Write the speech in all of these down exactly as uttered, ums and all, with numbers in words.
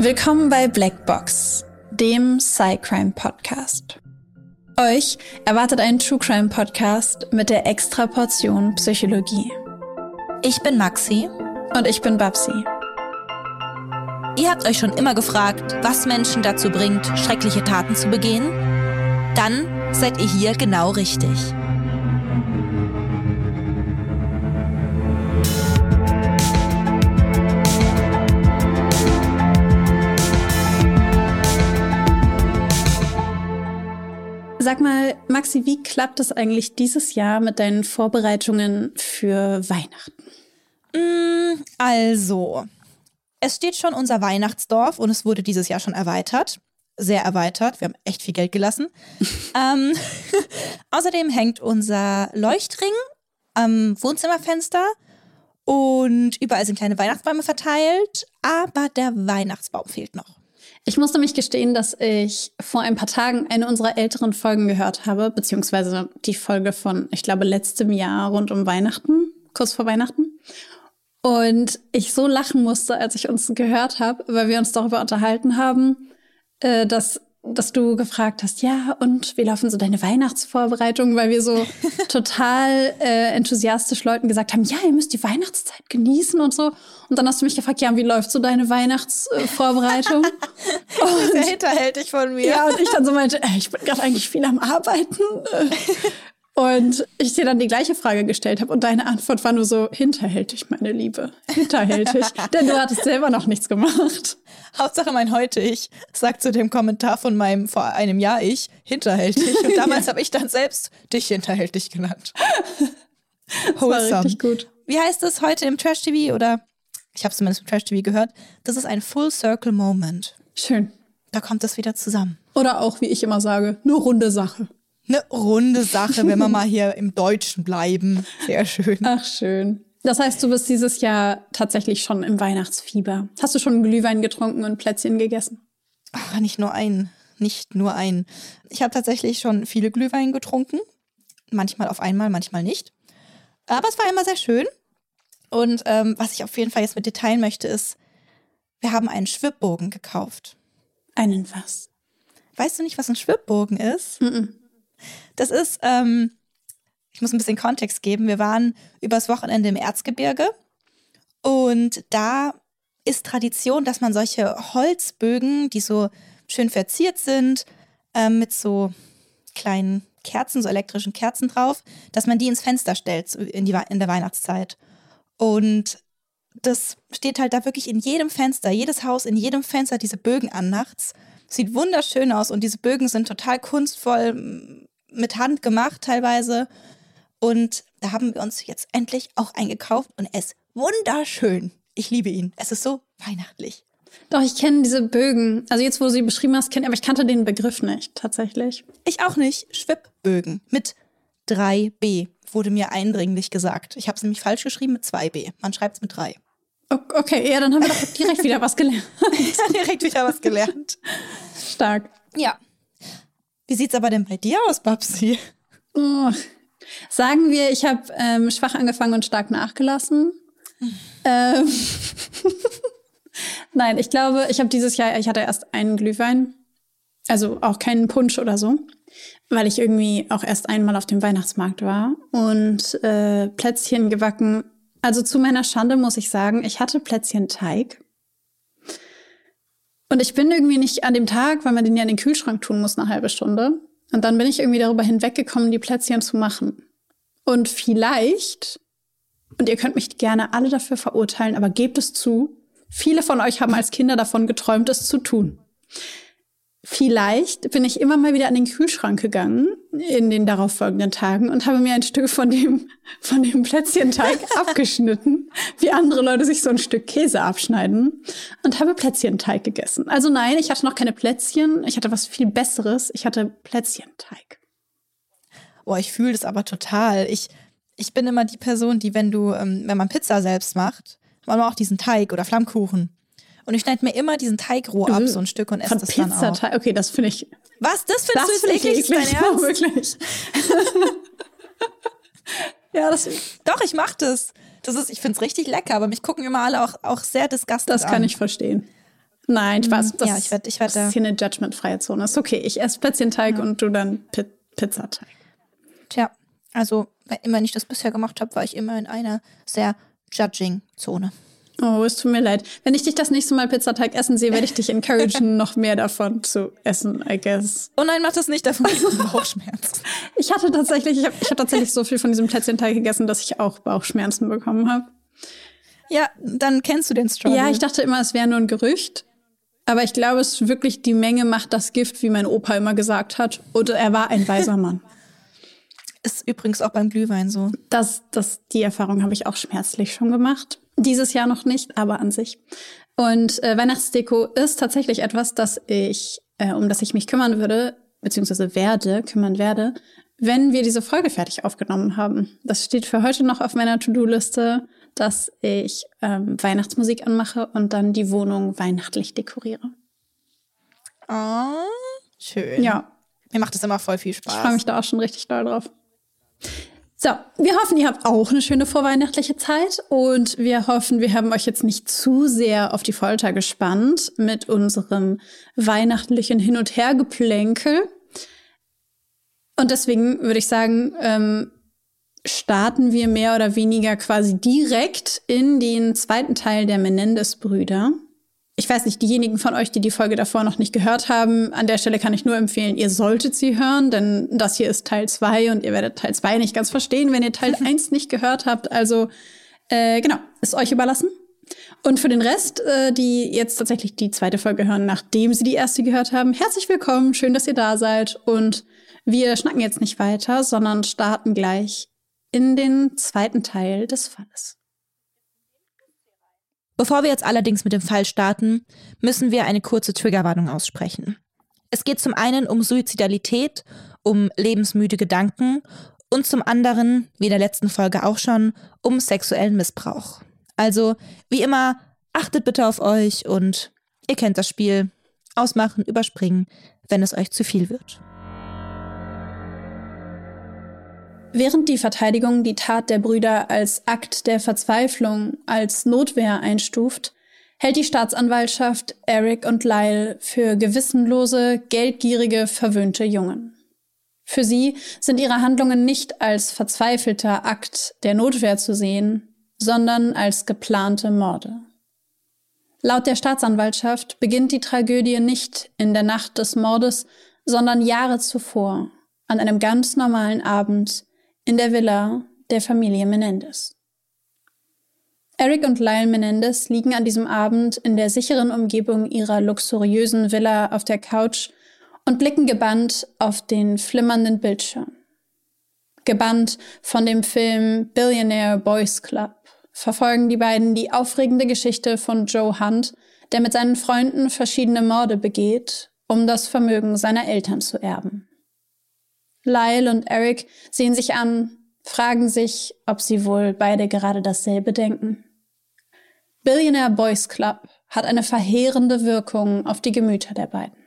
Willkommen bei Blackbox, dem Psy-Crime-Podcast. Euch erwartet ein True-Crime-Podcast mit der Extraportion Psychologie. Ich bin Maxi. Und ich bin Babsi. Ihr habt euch schon immer gefragt, was Menschen dazu bringt, schreckliche Taten zu begehen? Dann seid ihr hier genau richtig. Sag mal, Maxi, wie klappt es eigentlich dieses Jahr mit deinen Vorbereitungen für Weihnachten? Mm, also, es steht schon unser Weihnachtsdorf und es wurde dieses Jahr schon erweitert. Sehr erweitert. Wir haben echt viel Geld gelassen. ähm, außerdem hängt unser Leuchtring am Wohnzimmerfenster und überall sind kleine Weihnachtsbäume verteilt, aber der Weihnachtsbaum fehlt noch. Ich muss nämlich gestehen, dass ich vor ein paar Tagen eine unserer älteren Folgen gehört habe, beziehungsweise die Folge von, ich glaube, letztem Jahr rund um Weihnachten, kurz vor Weihnachten. Und ich so lachen musste, als ich uns gehört habe, weil wir uns darüber unterhalten haben, äh, dass, dass du gefragt hast, ja, und wie laufen so deine Weihnachtsvorbereitungen, weil wir so total äh, enthusiastisch Leuten gesagt haben, ja, ihr müsst die Weihnachtszeit genießen und so. Und dann hast du mich gefragt, ja, wie läuft so deine Weihnachtsvorbereitung? Das ist ja hinterhältig von mir. Ja, und ich dann so meinte, äh, ich bin gerade eigentlich viel am Arbeiten. Und ich dir dann die gleiche Frage gestellt habe und deine Antwort war nur so, hinterhältig, meine Liebe, hinterhältig. Denn du hattest selber noch nichts gemacht. Hauptsache mein Heute-Ich sagt zu dem Kommentar von meinem vor einem Jahr Ich, hinterhältig. Und damals ja. habe ich dann selbst dich hinterhältig genannt. Das war richtig gut. Wie heißt es heute im Trash-T V oder... Ich habe es zumindest im Trash-T V gehört. Das ist ein Full-Circle-Moment. Schön. Da kommt es wieder zusammen. Oder auch, wie ich immer sage, eine runde Sache. Eine runde Sache, wenn wir mal hier im Deutschen bleiben. Sehr schön. Ach, schön. Das heißt, du bist dieses Jahr tatsächlich schon im Weihnachtsfieber. Hast du schon Glühwein getrunken und Plätzchen gegessen? Ach, nicht nur ein. Nicht nur ein. Ich habe tatsächlich schon viele Glühwein getrunken. Manchmal auf einmal, manchmal nicht. Aber es war immer sehr schön. Und ähm, was ich auf jeden Fall jetzt mit dir teilen möchte, ist, wir haben einen Schwibbogen gekauft. Einen was? Weißt du nicht, was ein Schwibbogen ist? Mm-mm. Das ist, ähm, ich muss ein bisschen Kontext geben, wir waren übers Wochenende im Erzgebirge und da ist Tradition, dass man solche Holzbögen, die so schön verziert sind, ähm, mit so kleinen Kerzen, so elektrischen Kerzen drauf, dass man die ins Fenster stellt in, die, in der Weihnachtszeit. Und das steht halt da wirklich in jedem Fenster, jedes Haus, in jedem Fenster diese Bögen an nachts. Sieht wunderschön aus und diese Bögen sind total kunstvoll mit Hand gemacht teilweise. Und da haben wir uns jetzt endlich auch eingekauft und es ist wunderschön. Ich liebe ihn. Es ist so weihnachtlich. Doch, ich kenne diese Bögen. Also jetzt, wo du sie beschrieben hast, kenne aber ich kannte den Begriff nicht, tatsächlich. Ich auch nicht. Schwibbögen mit drei B. Wurde mir eindringlich gesagt. Ich habe es nämlich falsch geschrieben mit zwei B. Man schreibt es mit drei. Okay, ja, dann haben wir doch direkt wieder was gelernt. direkt wieder was gelernt. Stark. Ja. Wie sieht's aber denn bei dir aus, Babsi? Oh. Sagen wir, ich habe ähm, schwach angefangen und stark nachgelassen. Hm. Ähm. Nein, ich glaube, ich habe dieses Jahr, ich hatte erst einen Glühwein. Also auch keinen Punsch oder so. Weil ich irgendwie auch erst einmal auf dem Weihnachtsmarkt war und äh, Plätzchen gebacken. Also zu meiner Schande muss ich sagen, ich hatte Plätzchenteig. Und ich bin irgendwie nicht an dem Tag, weil man den ja in den Kühlschrank tun muss, eine halbe Stunde. Und dann bin ich irgendwie darüber hinweggekommen, die Plätzchen zu machen. Und vielleicht, und ihr könnt mich gerne alle dafür verurteilen, aber gebt es zu, viele von euch haben als Kinder davon geträumt, es zu tun. Vielleicht bin ich immer mal wieder an den Kühlschrank gegangen in den darauffolgenden Tagen und habe mir ein Stück von dem, von dem Plätzchenteig abgeschnitten, wie andere Leute sich so ein Stück Käse abschneiden, und habe Plätzchenteig gegessen. Also nein, ich hatte noch keine Plätzchen, ich hatte was viel Besseres, ich hatte Plätzchenteig. Boah, ich fühle das aber total. Ich, ich bin immer die Person, die, wenn du, ähm, wenn man Pizza selbst macht, man auch diesen Teig oder Flammkuchen. Und ich schneide mir immer diesen Teig roh ab, so ein Stück, und esse das dann auch. Pizzateig? Okay, das finde ich... Was? Das findest das du jetzt eklig? eklig? Dein Ernst? Wirklich. Ja, das... Doch, ich mache das. Das ist, ich finde es richtig lecker, aber mich gucken immer alle auch, auch sehr disgusted an. Das kann ich verstehen. Nein, Spaß. Das, ja, ich werd, ich werd das ist hier eine judgmentfreie Zone. Ist okay, ich esse Plätzchenteig ja. und du dann P- Pizzateig. Tja, also immer, wenn ich das bisher gemacht habe, war ich immer in einer sehr Judging-Zone. Oh, es tut mir leid. Wenn ich dich das nächste Mal Pizzateig essen sehe, werde ich dich encouragen, noch mehr davon zu essen, I guess. Oh nein, mach das nicht, davon kriegst du Bauchschmerzen. Ich hatte tatsächlich, ich habe ich hab tatsächlich so viel von diesem Plätzchenteig gegessen, dass ich auch Bauchschmerzen bekommen habe. Ja, dann kennst du den Struggle. Ja, ich dachte immer, es wäre nur ein Gerücht. Aber ich glaube, es ist wirklich, die Menge macht das Gift, wie mein Opa immer gesagt hat. Und er war ein weiser Mann. Ist übrigens auch beim Glühwein so. Das, das, die Erfahrung habe ich auch schmerzlich schon gemacht. Dieses Jahr noch nicht, aber an sich. Und äh, Weihnachtsdeko ist tatsächlich etwas, das ich, äh, um das ich mich kümmern würde, beziehungsweise werde, kümmern werde, wenn wir diese Folge fertig aufgenommen haben. Das steht für heute noch auf meiner To-Do-Liste, dass ich ähm, Weihnachtsmusik anmache und dann die Wohnung weihnachtlich dekoriere. Oh, schön. Ja. Mir macht das immer voll viel Spaß. Ich freue mich da auch schon richtig doll drauf. So, wir hoffen, ihr habt auch eine schöne vorweihnachtliche Zeit und wir hoffen, wir haben euch jetzt nicht zu sehr auf die Folter gespannt mit unserem weihnachtlichen Hin- und Hergeplänkel. Und deswegen würde ich sagen, ähm, starten wir mehr oder weniger quasi direkt in den zweiten Teil der Menendez-Brüder. Ich weiß nicht, diejenigen von euch, die die Folge davor noch nicht gehört haben, an der Stelle kann ich nur empfehlen, ihr solltet sie hören, denn das hier ist Teil zwei und ihr werdet Teil zwei nicht ganz verstehen, wenn ihr Teil eins nicht gehört habt. Also äh, genau, ist euch überlassen. Und für den Rest, äh, die jetzt tatsächlich die zweite Folge hören, nachdem sie die erste gehört haben, herzlich willkommen, schön, dass ihr da seid. Und wir schnacken jetzt nicht weiter, sondern starten gleich in den zweiten Teil des Falles. Bevor wir jetzt allerdings mit dem Fall starten, müssen wir eine kurze Triggerwarnung aussprechen. Es geht zum einen um Suizidalität, um lebensmüde Gedanken und zum anderen, wie in der letzten Folge auch schon, um sexuellen Missbrauch. Also, wie immer, achtet bitte auf euch und ihr kennt das Spiel. Ausmachen, überspringen, wenn es euch zu viel wird. Während die Verteidigung die Tat der Brüder als Akt der Verzweiflung, als Notwehr einstuft, hält die Staatsanwaltschaft Eric und Lyle für gewissenlose, geldgierige, verwöhnte Jungen. Für sie sind ihre Handlungen nicht als verzweifelter Akt der Notwehr zu sehen, sondern als geplante Morde. Laut der Staatsanwaltschaft beginnt die Tragödie nicht in der Nacht des Mordes, sondern Jahre zuvor, an einem ganz normalen Abend, in der Villa der Familie Menendez. Eric und Lyle Menendez liegen an diesem Abend in der sicheren Umgebung ihrer luxuriösen Villa auf der Couch und blicken gebannt auf den flimmernden Bildschirm. Gebannt von dem Film Billionaire Boys Club verfolgen die beiden die aufregende Geschichte von Joe Hunt, der mit seinen Freunden verschiedene Morde begeht, um das Vermögen seiner Eltern zu erben. Lyle und Eric sehen sich an, fragen sich, ob sie wohl beide gerade dasselbe denken. Billionaire Boys Club hat eine verheerende Wirkung auf die Gemüter der beiden.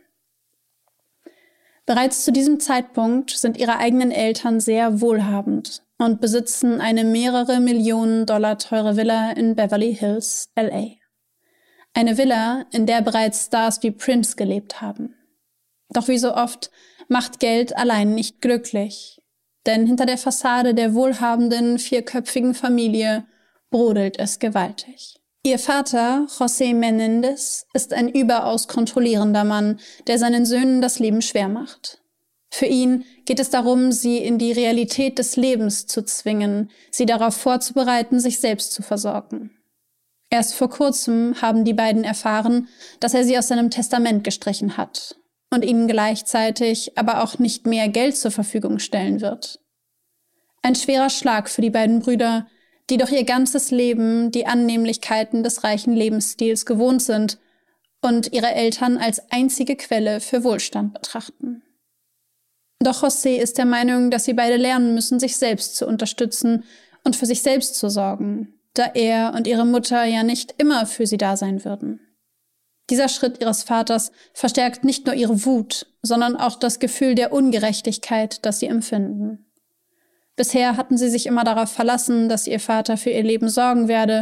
Bereits zu diesem Zeitpunkt sind ihre eigenen Eltern sehr wohlhabend und besitzen eine mehrere Millionen Dollar teure Villa in Beverly Hills, L A. Eine Villa, in der bereits Stars wie Prince gelebt haben. Doch wie so oft macht Geld allein nicht glücklich, denn hinter der Fassade der wohlhabenden, vierköpfigen Familie brodelt es gewaltig. Ihr Vater, José Menendez, ist ein überaus kontrollierender Mann, der seinen Söhnen das Leben schwer macht. Für ihn geht es darum, sie in die Realität des Lebens zu zwingen, sie darauf vorzubereiten, sich selbst zu versorgen. Erst vor kurzem haben die beiden erfahren, dass er sie aus seinem Testament gestrichen hat und ihnen gleichzeitig aber auch nicht mehr Geld zur Verfügung stellen wird. Ein schwerer Schlag für die beiden Brüder, die doch ihr ganzes Leben die Annehmlichkeiten des reichen Lebensstils gewohnt sind und ihre Eltern als einzige Quelle für Wohlstand betrachten. Doch José ist der Meinung, dass sie beide lernen müssen, sich selbst zu unterstützen und für sich selbst zu sorgen, da er und ihre Mutter ja nicht immer für sie da sein würden. Dieser Schritt ihres Vaters verstärkt nicht nur ihre Wut, sondern auch das Gefühl der Ungerechtigkeit, das sie empfinden. Bisher hatten sie sich immer darauf verlassen, dass ihr Vater für ihr Leben sorgen werde,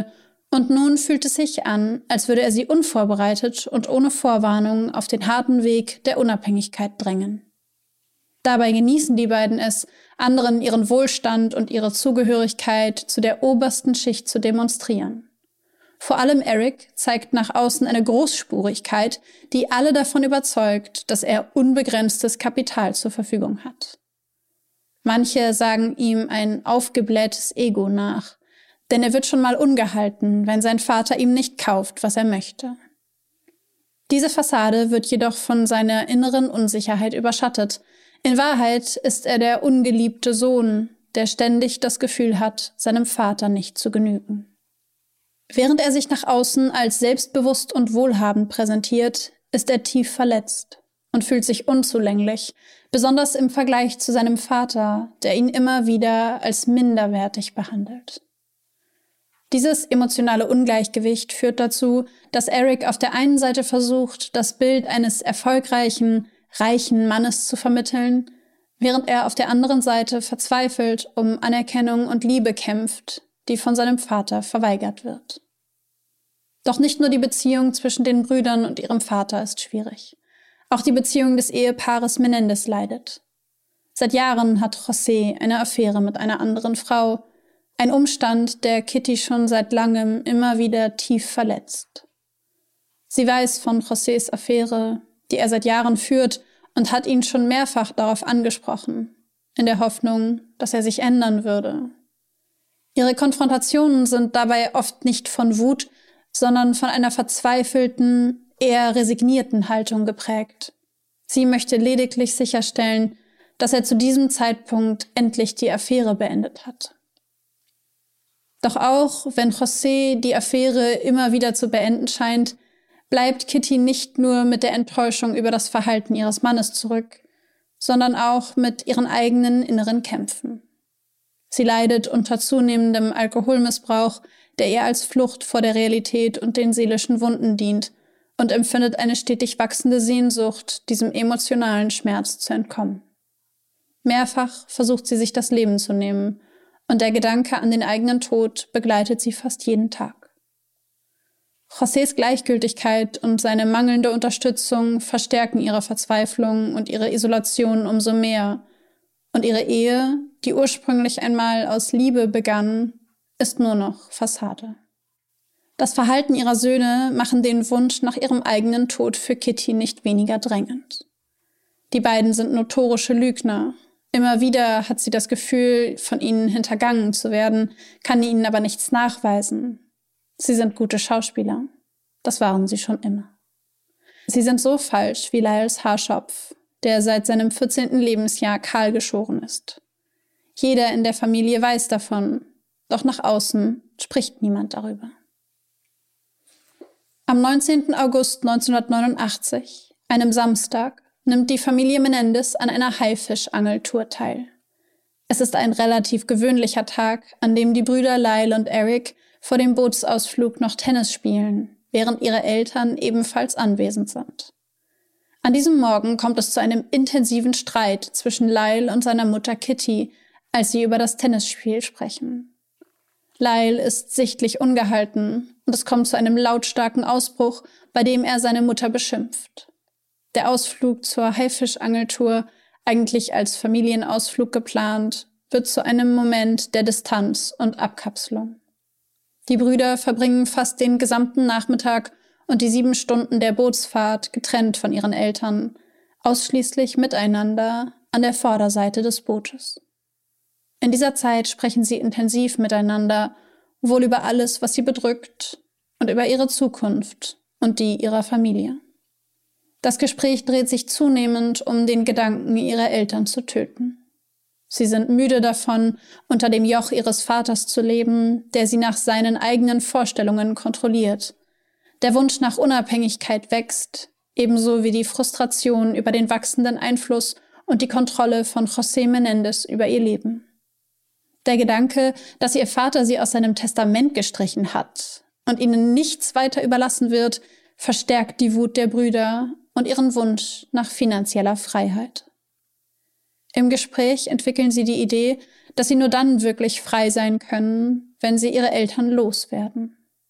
Und nun fühlt es sich an, als würde er sie unvorbereitet und ohne Vorwarnung auf den harten Weg der Unabhängigkeit drängen. Dabei genießen die beiden es, anderen ihren Wohlstand und ihre Zugehörigkeit zu der obersten Schicht zu demonstrieren. Vor allem Eric zeigt nach außen eine Großspurigkeit, die alle davon überzeugt, dass er unbegrenztes Kapital zur Verfügung hat. Manche sagen ihm ein aufgeblähtes Ego nach, denn er wird schon mal ungehalten, wenn sein Vater ihm nicht kauft, was er möchte. Diese Fassade wird jedoch von seiner inneren Unsicherheit überschattet. In Wahrheit ist er der ungeliebte Sohn, der ständig das Gefühl hat, seinem Vater nicht zu genügen. Während er sich nach außen als selbstbewusst und wohlhabend präsentiert, ist er tief verletzt und fühlt sich unzulänglich, besonders im Vergleich zu seinem Vater, der ihn immer wieder als minderwertig behandelt. Dieses emotionale Ungleichgewicht führt dazu, dass Eric auf der einen Seite versucht, das Bild eines erfolgreichen, reichen Mannes zu vermitteln, während er auf der anderen Seite verzweifelt um Anerkennung und Liebe kämpft, die von seinem Vater verweigert wird. Doch nicht nur die Beziehung zwischen den Brüdern und ihrem Vater ist schwierig. Auch die Beziehung des Ehepaares Menendez leidet. Seit Jahren hat José eine Affäre mit einer anderen Frau, ein Umstand, der Kitty schon seit langem immer wieder tief verletzt. Sie weiß von Josés Affäre, die er seit Jahren führt, und hat ihn schon mehrfach darauf angesprochen, in der Hoffnung, dass er sich ändern würde. Ihre Konfrontationen sind dabei oft nicht von Wut, sondern von einer verzweifelten, eher resignierten Haltung geprägt. Sie möchte lediglich sicherstellen, dass er zu diesem Zeitpunkt endlich die Affäre beendet hat. Doch auch wenn José die Affäre immer wieder zu beenden scheint, bleibt Kitty nicht nur mit der Enttäuschung über das Verhalten ihres Mannes zurück, sondern auch mit ihren eigenen inneren Kämpfen. Sie leidet unter zunehmendem Alkoholmissbrauch, der ihr als Flucht vor der Realität und den seelischen Wunden dient, und empfindet eine stetig wachsende Sehnsucht, diesem emotionalen Schmerz zu entkommen. Mehrfach versucht sie sich das Leben zu nehmen, und der Gedanke an den eigenen Tod begleitet sie fast jeden Tag. Josés Gleichgültigkeit und seine mangelnde Unterstützung verstärken ihre Verzweiflung und ihre Isolation umso mehr, und ihre Ehe, die ursprünglich einmal aus Liebe begann, ist nur noch Fassade. Das Verhalten ihrer Söhne machen den Wunsch nach ihrem eigenen Tod für Kitty nicht weniger drängend. Die beiden sind notorische Lügner. Immer wieder hat sie das Gefühl, von ihnen hintergangen zu werden, kann ihnen aber nichts nachweisen. Sie sind gute Schauspieler. Das waren sie schon immer. Sie sind so falsch wie Lyles Haarschopf, der seit seinem vierzehnten Lebensjahr kahl geschoren ist. Jeder in der Familie weiß davon, doch nach außen spricht niemand darüber. Am neunzehnten August neunzehnhundertneunundachtzig, einem Samstag, nimmt die Familie Menendez an einer Haifischangeltour teil. Es ist ein relativ gewöhnlicher Tag, an dem die Brüder Lyle und Eric vor dem Bootsausflug noch Tennis spielen, während ihre Eltern ebenfalls anwesend sind. An diesem Morgen kommt es zu einem intensiven Streit zwischen Lyle und seiner Mutter Kitty, als sie über das Tennisspiel sprechen. Lyle ist sichtlich ungehalten und es kommt zu einem lautstarken Ausbruch, bei dem er seine Mutter beschimpft. Der Ausflug zur Haifischangeltour, eigentlich als Familienausflug geplant, wird zu einem Moment der Distanz und Abkapselung. Die Brüder verbringen fast den gesamten Nachmittag und die sieben Stunden der Bootsfahrt getrennt von ihren Eltern, ausschließlich miteinander an der Vorderseite des Bootes. In dieser Zeit sprechen sie intensiv miteinander, wohl über alles, was sie bedrückt, und über ihre Zukunft und die ihrer Familie. Das Gespräch dreht sich zunehmend um den Gedanken, ihre Eltern zu töten. Sie sind müde davon, unter dem Joch ihres Vaters zu leben, der sie nach seinen eigenen Vorstellungen kontrolliert. Der Wunsch nach Unabhängigkeit wächst, ebenso wie die Frustration über den wachsenden Einfluss und die Kontrolle von José Menendez über ihr Leben. Der Gedanke, dass ihr Vater sie aus seinem Testament gestrichen hat und ihnen nichts weiter überlassen wird, verstärkt die Wut der Brüder und ihren Wunsch nach finanzieller Freiheit. Im Gespräch entwickeln sie die Idee, dass sie nur dann wirklich frei sein können, wenn sie ihre Eltern loswerden.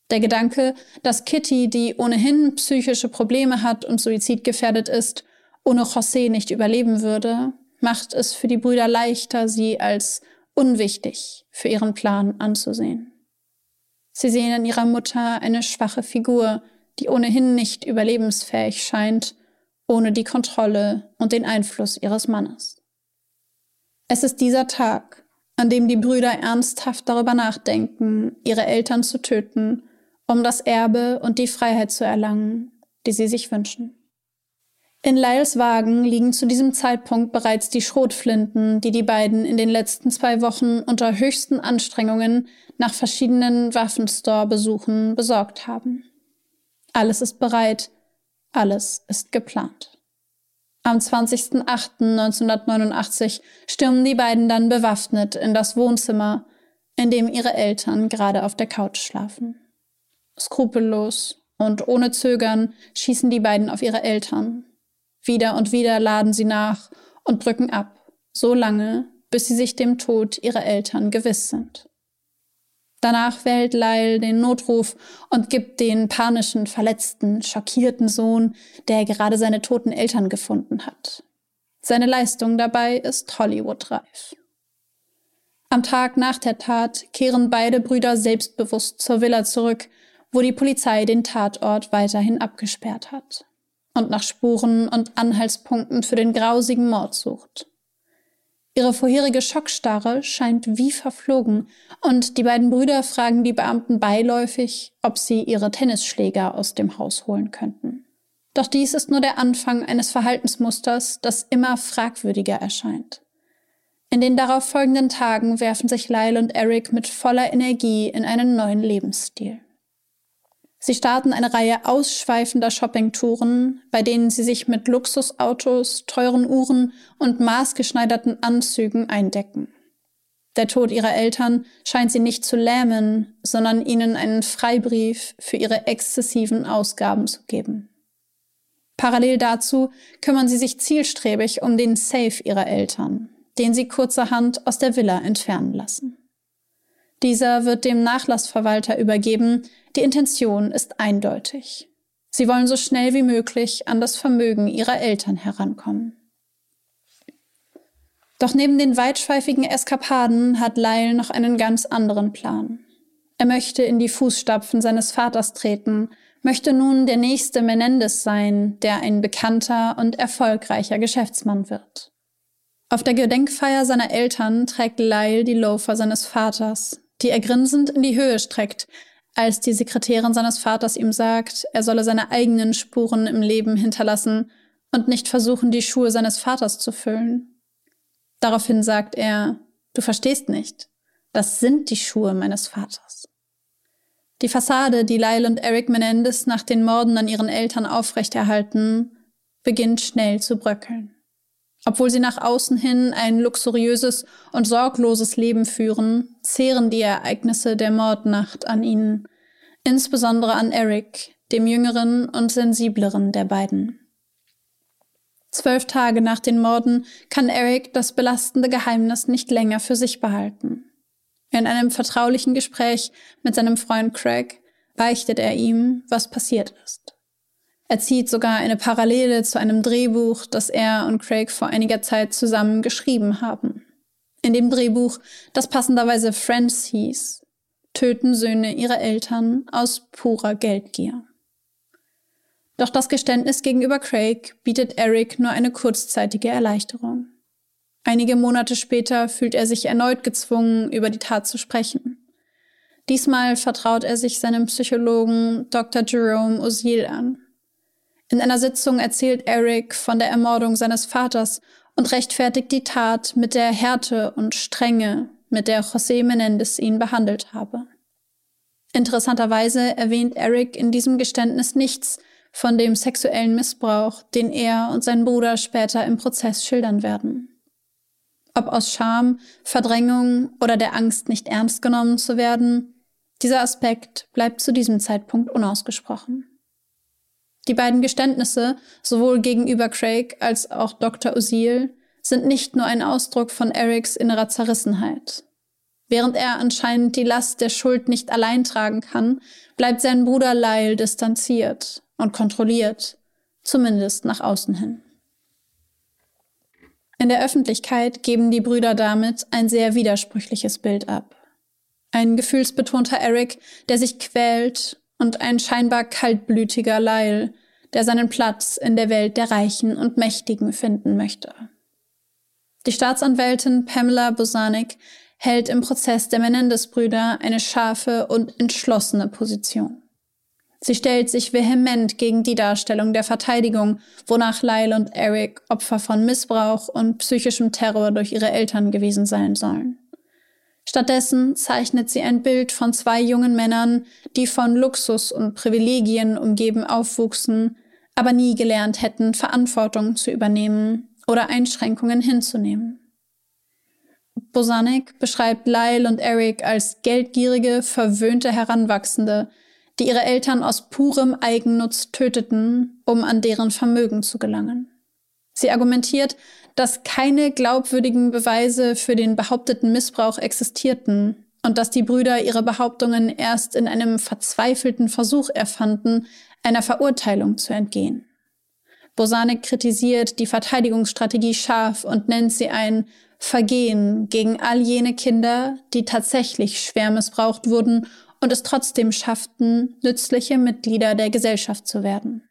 Der Gedanke, dass Kitty, die ohnehin psychische Probleme hat und suizidgefährdet ist, ohne José nicht überleben würde, macht es für die Brüder leichter, sie als unwichtig für ihren Plan anzusehen. Sie sehen in ihrer Mutter eine schwache Figur, die ohnehin nicht überlebensfähig scheint, ohne die Kontrolle und den Einfluss ihres Mannes. Es ist dieser Tag, an dem die Brüder ernsthaft darüber nachdenken, ihre Eltern zu töten, um das Erbe und die Freiheit zu erlangen, die sie sich wünschen. In Lyles Wagen liegen zu diesem Zeitpunkt bereits die Schrotflinten, die die beiden in den letzten zwei Wochen unter höchsten Anstrengungen nach verschiedenen Waffenstore-Besuchen besorgt haben. Alles ist bereit, alles ist geplant. Am zwanzigsten achten neunzehnhundertneunundachtzig stürmen die beiden dann bewaffnet in das Wohnzimmer, in dem ihre Eltern gerade auf der Couch schlafen. Skrupellos und ohne Zögern schießen die beiden auf ihre Eltern. Wieder und wieder laden sie nach und drücken ab, so lange, bis sie sich dem Tod ihrer Eltern gewiss sind. Danach wählt Lyle den Notruf und gibt den panischen, verletzten, schockierten Sohn, der gerade seine toten Eltern gefunden hat. Seine Leistung dabei ist Hollywood-reif. Am Tag nach der Tat kehren beide Brüder selbstbewusst zur Villa zurück, wo die Polizei den Tatort weiterhin abgesperrt hat und nach Spuren und Anhaltspunkten für den grausigen Mord sucht. Ihre vorherige Schockstarre scheint wie verflogen und die beiden Brüder fragen die Beamten beiläufig, ob sie ihre Tennisschläger aus dem Haus holen könnten. Doch dies ist nur der Anfang eines Verhaltensmusters, das immer fragwürdiger erscheint. In den darauf folgenden Tagen werfen sich Lyle und Eric mit voller Energie in einen neuen Lebensstil. Sie starten eine Reihe ausschweifender Shoppingtouren, bei denen sie sich mit Luxusautos, teuren Uhren und maßgeschneiderten Anzügen eindecken. Der Tod ihrer Eltern scheint sie nicht zu lähmen, sondern ihnen einen Freibrief für ihre exzessiven Ausgaben zu geben. Parallel dazu kümmern sie sich zielstrebig um den Safe ihrer Eltern, den sie kurzerhand aus der Villa entfernen lassen. Dieser wird dem Nachlassverwalter übergeben. Die Intention ist eindeutig. Sie wollen so schnell wie möglich an das Vermögen ihrer Eltern herankommen. Doch neben den weitschweifigen Eskapaden hat Lyle noch einen ganz anderen Plan. Er möchte in die Fußstapfen seines Vaters treten, möchte nun der nächste Menendez sein, der ein bekannter und erfolgreicher Geschäftsmann wird. Auf der Gedenkfeier seiner Eltern trägt Lyle die Loafer seines Vaters, die er grinsend in die Höhe streckt, als die Sekretärin seines Vaters ihm sagt, er solle seine eigenen Spuren im Leben hinterlassen und nicht versuchen, die Schuhe seines Vaters zu füllen. Daraufhin sagt er, du verstehst nicht, das sind die Schuhe meines Vaters. Die Fassade, die Lyle und Eric Menendez nach den Morden an ihren Eltern aufrechterhalten, beginnt schnell zu bröckeln. Obwohl sie nach außen hin ein luxuriöses und sorgloses Leben führen, zehren die Ereignisse der Mordnacht an ihnen, insbesondere an Eric, dem jüngeren und sensibleren der beiden. Zwölf Tage nach den Morden kann Eric das belastende Geheimnis nicht länger für sich behalten. In einem vertraulichen Gespräch mit seinem Freund Craig beichtet er ihm, was passiert ist. Er zieht sogar eine Parallele zu einem Drehbuch, das er und Craig vor einiger Zeit zusammen geschrieben haben. In dem Drehbuch, das passenderweise Friends hieß, töten Söhne ihre Eltern aus purer Geldgier. Doch das Geständnis gegenüber Craig bietet Eric nur eine kurzzeitige Erleichterung. Einige Monate später fühlt er sich erneut gezwungen, über die Tat zu sprechen. Diesmal vertraut er sich seinem Psychologen Doktor Jerome Oziel an. In einer Sitzung erzählt Eric von der Ermordung seines Vaters und rechtfertigt die Tat mit der Härte und Strenge, mit der José Menendez ihn behandelt habe. Interessanterweise erwähnt Eric in diesem Geständnis nichts von dem sexuellen Missbrauch, den er und sein Bruder später im Prozess schildern werden. Ob aus Scham, Verdrängung oder der Angst, nicht ernst genommen zu werden, dieser Aspekt bleibt zu diesem Zeitpunkt unausgesprochen. Die beiden Geständnisse, sowohl gegenüber Craig als auch Doktor Oziel, sind nicht nur ein Ausdruck von Erics innerer Zerrissenheit. Während er anscheinend die Last der Schuld nicht allein tragen kann, bleibt sein Bruder Lyle distanziert und kontrolliert, zumindest nach außen hin. In der Öffentlichkeit geben die Brüder damit ein sehr widersprüchliches Bild ab. Ein gefühlsbetonter Eric, der sich quält, und ein scheinbar kaltblütiger Lyle, der seinen Platz in der Welt der Reichen und Mächtigen finden möchte. Die Staatsanwältin Pamela Bozanic hält im Prozess der Menendez-Brüder eine scharfe und entschlossene Position. Sie stellt sich vehement gegen die Darstellung der Verteidigung, wonach Lyle und Eric Opfer von Missbrauch und psychischem Terror durch ihre Eltern gewesen sein sollen. Stattdessen zeichnet sie ein Bild von zwei jungen Männern, die von Luxus und Privilegien umgeben aufwuchsen, aber nie gelernt hätten, Verantwortung zu übernehmen oder Einschränkungen hinzunehmen. Bozanic beschreibt Lyle und Eric als geldgierige, verwöhnte Heranwachsende, die ihre Eltern aus purem Eigennutz töteten, um an deren Vermögen zu gelangen. Sie argumentiert, dass keine glaubwürdigen Beweise für den behaupteten Missbrauch existierten und dass die Brüder ihre Behauptungen erst in einem verzweifelten Versuch erfanden, einer Verurteilung zu entgehen. Bozanic kritisiert die Verteidigungsstrategie scharf und nennt sie ein Vergehen gegen all jene Kinder, die tatsächlich schwer missbraucht wurden und es trotzdem schafften, nützliche Mitglieder der Gesellschaft zu werden.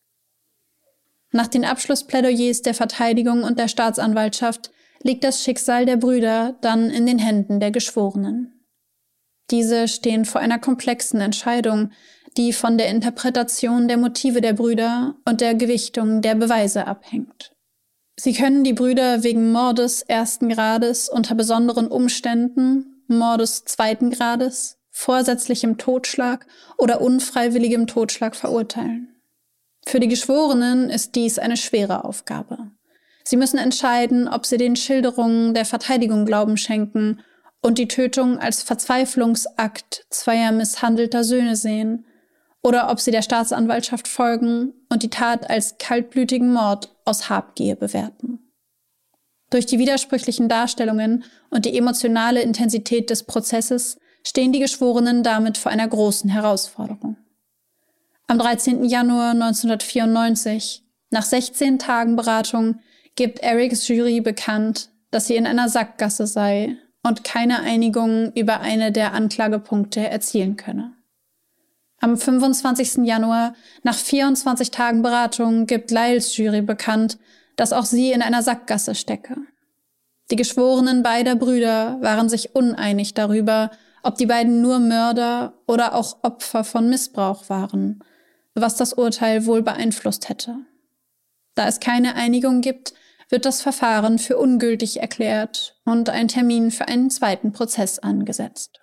Nach den Abschlussplädoyers der Verteidigung und der Staatsanwaltschaft liegt das Schicksal der Brüder dann in den Händen der Geschworenen. Diese stehen vor einer komplexen Entscheidung, die von der Interpretation der Motive der Brüder und der Gewichtung der Beweise abhängt. Sie können die Brüder wegen Mordes ersten Grades unter besonderen Umständen, Mordes zweiten Grades, vorsätzlichem Totschlag oder unfreiwilligem Totschlag verurteilen. Für die Geschworenen ist dies eine schwere Aufgabe. Sie müssen entscheiden, ob sie den Schilderungen der Verteidigung Glauben schenken und die Tötung als Verzweiflungsakt zweier misshandelter Söhne sehen, oder ob sie der Staatsanwaltschaft folgen und die Tat als kaltblütigen Mord aus Habgier bewerten. Durch die widersprüchlichen Darstellungen und die emotionale Intensität des Prozesses stehen die Geschworenen damit vor einer großen Herausforderung. Am dreizehnten Januar neunzehnhundertvierundneunzig, nach sechzehn Tagen Beratung, gibt Erics Jury bekannt, dass sie in einer Sackgasse sei und keine Einigung über eine der Anklagepunkte erzielen könne. Am fünfundzwanzigsten Januar, nach vierundzwanzig Tagen Beratung, gibt Lyles Jury bekannt, dass auch sie in einer Sackgasse stecke. Die Geschworenen beider Brüder waren sich uneinig darüber, ob die beiden nur Mörder oder auch Opfer von Missbrauch waren, was das Urteil wohl beeinflusst hätte. Da es keine Einigung gibt, wird das Verfahren für ungültig erklärt und ein Termin für einen zweiten Prozess angesetzt.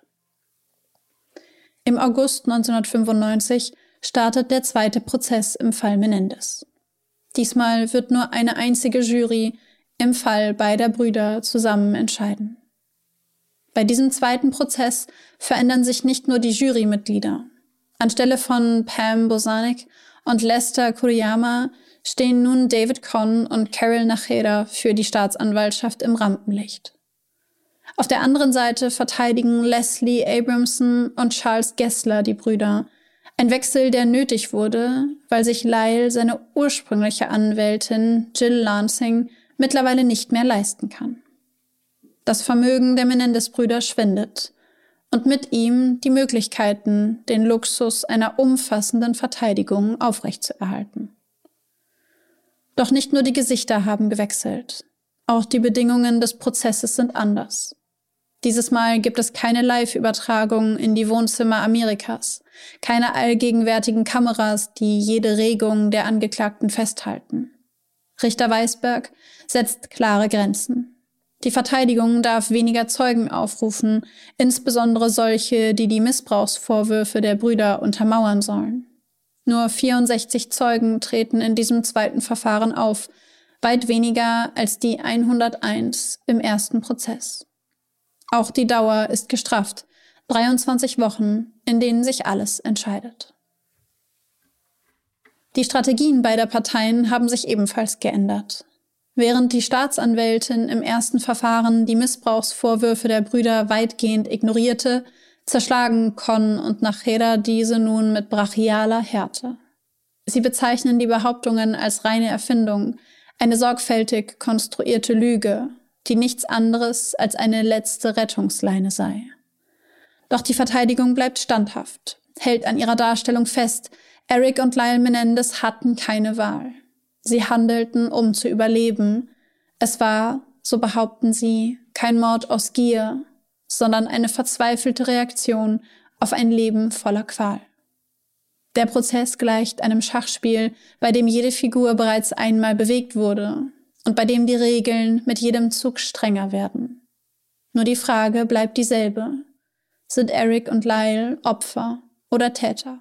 Im August neunzehnhundertfünfundneunzig startet der zweite Prozess im Fall Menendez. Diesmal wird nur eine einzige Jury im Fall beider Brüder zusammen entscheiden. Bei diesem zweiten Prozess verändern sich nicht nur die Jurymitglieder. Anstelle von Pam Bozanic und Lester Kuriyama stehen nun David Conn und Carol Nacheda für die Staatsanwaltschaft im Rampenlicht. Auf der anderen Seite verteidigen Leslie Abramson und Charles Gessler die Brüder. Ein Wechsel, der nötig wurde, weil sich Lyle seine ursprüngliche Anwältin Jill Lansing mittlerweile nicht mehr leisten kann. Das Vermögen der Menendez-Brüder schwindet und mit ihm die Möglichkeiten, den Luxus einer umfassenden Verteidigung aufrechtzuerhalten. Doch nicht nur die Gesichter haben gewechselt. Auch die Bedingungen des Prozesses sind anders. Dieses Mal gibt es keine Live-Übertragung in die Wohnzimmer Amerikas, keine allgegenwärtigen Kameras, die jede Regung der Angeklagten festhalten. Richter Weisberg setzt klare Grenzen. Die Verteidigung darf weniger Zeugen aufrufen, insbesondere solche, die die Missbrauchsvorwürfe der Brüder untermauern sollen. Nur vierundsechzig Zeugen treten in diesem zweiten Verfahren auf, weit weniger als die hunderteins im ersten Prozess. Auch die Dauer ist gestrafft, dreiundzwanzig Wochen, in denen sich alles entscheidet. Die Strategien beider Parteien haben sich ebenfalls geändert. Während die Staatsanwältin im ersten Verfahren die Missbrauchsvorwürfe der Brüder weitgehend ignorierte, zerschlagen Con und Nacheda diese nun mit brachialer Härte. Sie bezeichnen die Behauptungen als reine Erfindung, eine sorgfältig konstruierte Lüge, die nichts anderes als eine letzte Rettungsleine sei. Doch die Verteidigung bleibt standhaft, hält an ihrer Darstellung fest, Eric und Lyle Menendez hatten keine Wahl. Sie handelten, um zu überleben. Es war, so behaupten sie, kein Mord aus Gier, sondern eine verzweifelte Reaktion auf ein Leben voller Qual. Der Prozess gleicht einem Schachspiel, bei dem jede Figur bereits einmal bewegt wurde und bei dem die Regeln mit jedem Zug strenger werden. Nur die Frage bleibt dieselbe. Sind Eric und Lyle Opfer oder Täter?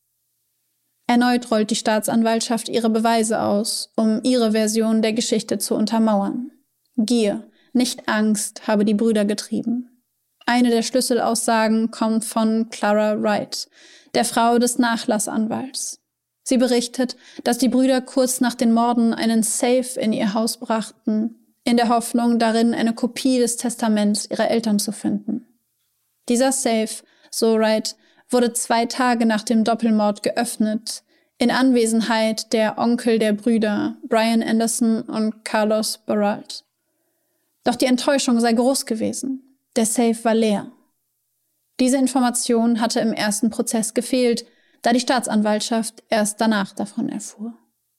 Erneut rollt die Staatsanwaltschaft ihre Beweise aus, um ihre Version der Geschichte zu untermauern. Gier, nicht Angst, habe die Brüder getrieben. Eine der Schlüsselaussagen kommt von Clara Wright, der Frau des Nachlassanwalts. Sie berichtet, dass die Brüder kurz nach den Morden einen Safe in ihr Haus brachten, in der Hoffnung, darin eine Kopie des Testaments ihrer Eltern zu finden. Dieser Safe, so Wright, wurde zwei Tage nach dem Doppelmord geöffnet, in Anwesenheit der Onkel der Brüder, Brian Anderson und Carlos Baralt. Doch die Enttäuschung sei groß gewesen. Der Safe war leer. Diese Information hatte im ersten Prozess gefehlt, da die Staatsanwaltschaft erst danach davon erfuhr.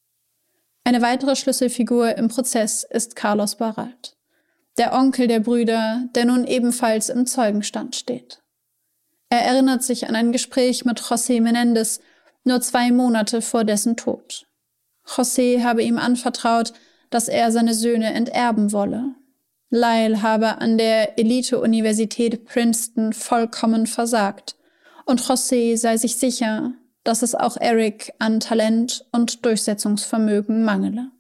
Eine weitere Schlüsselfigur im Prozess ist Carlos Baralt, der Onkel der Brüder, der nun ebenfalls im Zeugenstand steht. Er erinnert sich an ein Gespräch mit José Menendez, nur zwei Monate vor dessen Tod. José habe ihm anvertraut, dass er seine Söhne enterben wolle. Lyle habe an der Elite-Universität Princeton vollkommen versagt und José sei sich sicher, dass es auch Eric an Talent und Durchsetzungsvermögen mangele.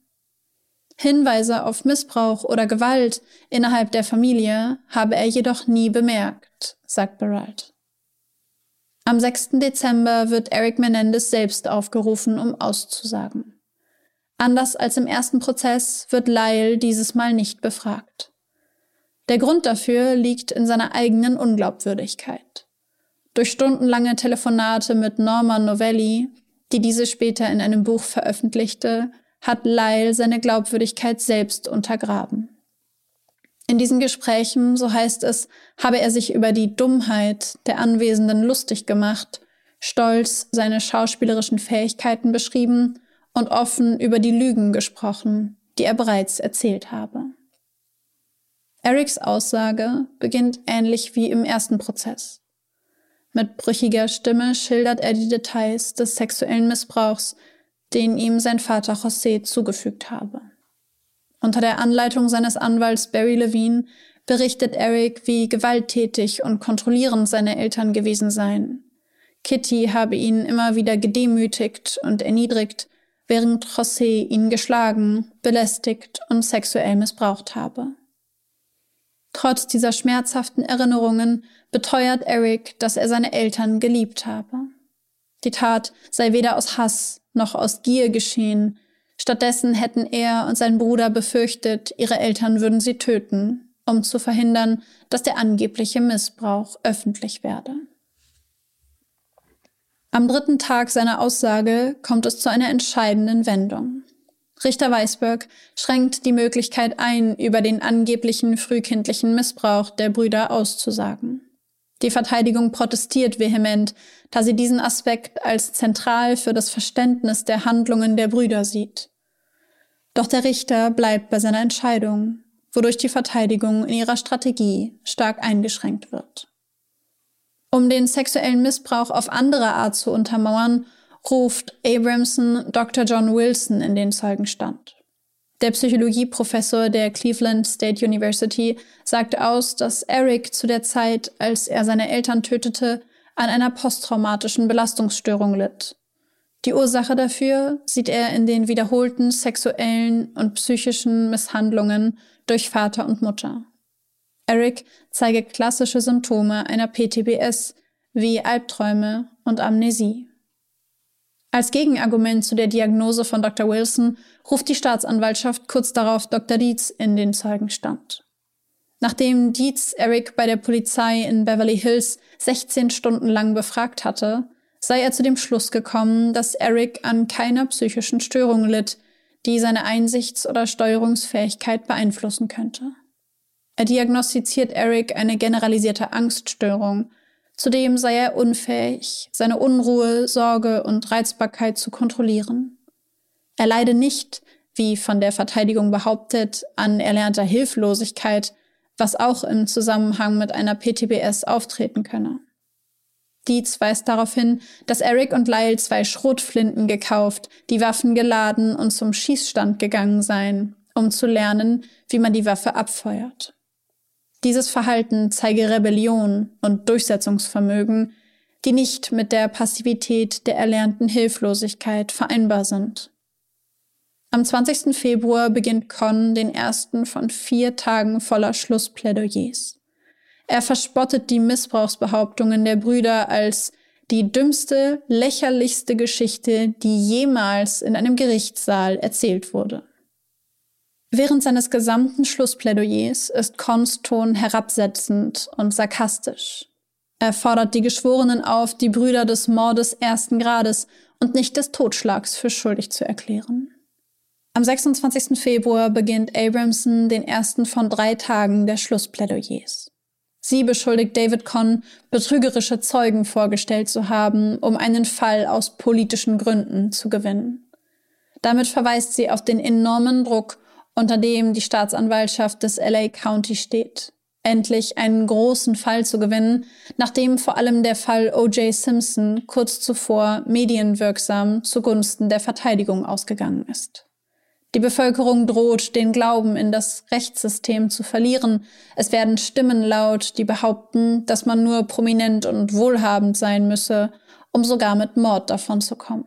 Hinweise auf Missbrauch oder Gewalt innerhalb der Familie habe er jedoch nie bemerkt, sagt Baralt. Am sechsten Dezember wird Eric Menendez selbst aufgerufen, um auszusagen. Anders als im ersten Prozess wird Lyle dieses Mal nicht befragt. Der Grund dafür liegt in seiner eigenen Unglaubwürdigkeit. Durch stundenlange Telefonate mit Norma Novelli, die diese später in einem Buch veröffentlichte, hat Lyle seine Glaubwürdigkeit selbst untergraben. In diesen Gesprächen, so heißt es, habe er sich über die Dummheit der Anwesenden lustig gemacht, stolz seine schauspielerischen Fähigkeiten beschrieben und offen über die Lügen gesprochen, die er bereits erzählt habe. Erics Aussage beginnt ähnlich wie im ersten Prozess. Mit brüchiger Stimme schildert er die Details des sexuellen Missbrauchs, den ihm sein Vater José zugefügt habe. Unter der Anleitung seines Anwalts Barry Levine berichtet Eric, wie gewalttätig und kontrollierend seine Eltern gewesen seien. Kitty habe ihn immer wieder gedemütigt und erniedrigt, während José ihn geschlagen, belästigt und sexuell missbraucht habe. Trotz dieser schmerzhaften Erinnerungen beteuert Eric, dass er seine Eltern geliebt habe. Die Tat sei weder aus Hass noch aus Gier geschehen. Stattdessen hätten er und sein Bruder befürchtet, ihre Eltern würden sie töten, um zu verhindern, dass der angebliche Missbrauch öffentlich werde. Am dritten Tag seiner Aussage kommt es zu einer entscheidenden Wendung. Richter Weisberg schränkt die Möglichkeit ein, über den angeblichen frühkindlichen Missbrauch der Brüder auszusagen. Die Verteidigung protestiert vehement, da sie diesen Aspekt als zentral für das Verständnis der Handlungen der Brüder sieht. Doch der Richter bleibt bei seiner Entscheidung, wodurch die Verteidigung in ihrer Strategie stark eingeschränkt wird. Um den sexuellen Missbrauch auf andere Art zu untermauern, ruft Abramson Doktor John Wilson in den Zeugenstand. Der Psychologieprofessor der Cleveland State University sagt aus, dass Eric zu der Zeit, als er seine Eltern tötete, an einer posttraumatischen Belastungsstörung litt. Die Ursache dafür sieht er in den wiederholten sexuellen und psychischen Misshandlungen durch Vater und Mutter. Eric zeige klassische Symptome einer P T B S wie Albträume und Amnesie. Als Gegenargument zu der Diagnose von Doktor Wilson ruft die Staatsanwaltschaft kurz darauf Doktor Dietz in den Zeugenstand. Nachdem Dietz Eric bei der Polizei in Beverly Hills sechzehn Stunden lang befragt hatte, sei er zu dem Schluss gekommen, dass Eric an keiner psychischen Störung litt, die seine Einsichts- oder Steuerungsfähigkeit beeinflussen könnte. Er diagnostiziert Eric eine generalisierte Angststörung. Zudem sei er unfähig, seine Unruhe, Sorge und Reizbarkeit zu kontrollieren. Er leide nicht, wie von der Verteidigung behauptet, an erlernter Hilflosigkeit, was auch im Zusammenhang mit einer P T B S auftreten könne. Dietz weist darauf hin, dass Eric und Lyle zwei Schrotflinten gekauft, die Waffen geladen und zum Schießstand gegangen seien, um zu lernen, wie man die Waffe abfeuert. Dieses Verhalten zeige Rebellion und Durchsetzungsvermögen, die nicht mit der Passivität der erlernten Hilflosigkeit vereinbar sind. Am zwanzigsten Februar beginnt Con den ersten von vier Tagen voller Schlussplädoyers. Er verspottet die Missbrauchsbehauptungen der Brüder als die dümmste, lächerlichste Geschichte, die jemals in einem Gerichtssaal erzählt wurde. Während seines gesamten Schlussplädoyers ist Cons Ton herabsetzend und sarkastisch. Er fordert die Geschworenen auf, die Brüder des Mordes ersten Grades und nicht des Totschlags für schuldig zu erklären. Am sechsundzwanzigsten Februar beginnt Abramson den ersten von drei Tagen der Schlussplädoyers. Sie beschuldigt David Con, betrügerische Zeugen vorgestellt zu haben, um einen Fall aus politischen Gründen zu gewinnen. Damit verweist sie auf den enormen Druck, unter dem die Staatsanwaltschaft des L A County steht, endlich einen großen Fall zu gewinnen, nachdem vor allem der Fall O J Simpson kurz zuvor medienwirksam zugunsten der Verteidigung ausgegangen ist. Die Bevölkerung droht, den Glauben in das Rechtssystem zu verlieren. Es werden Stimmen laut, die behaupten, dass man nur prominent und wohlhabend sein müsse, um sogar mit Mord davonzukommen.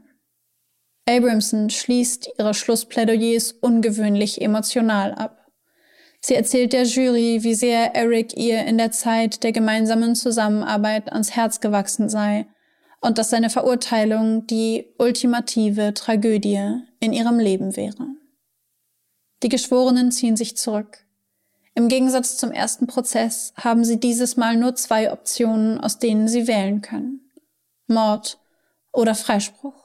Abramson schließt ihre Schlussplädoyers ungewöhnlich emotional ab. Sie erzählt der Jury, wie sehr Eric ihr in der Zeit der gemeinsamen Zusammenarbeit ans Herz gewachsen sei und dass seine Verurteilung die ultimative Tragödie in ihrem Leben wäre. Die Geschworenen ziehen sich zurück. Im Gegensatz zum ersten Prozess haben sie dieses Mal nur zwei Optionen, aus denen sie wählen können: Mord oder Freispruch.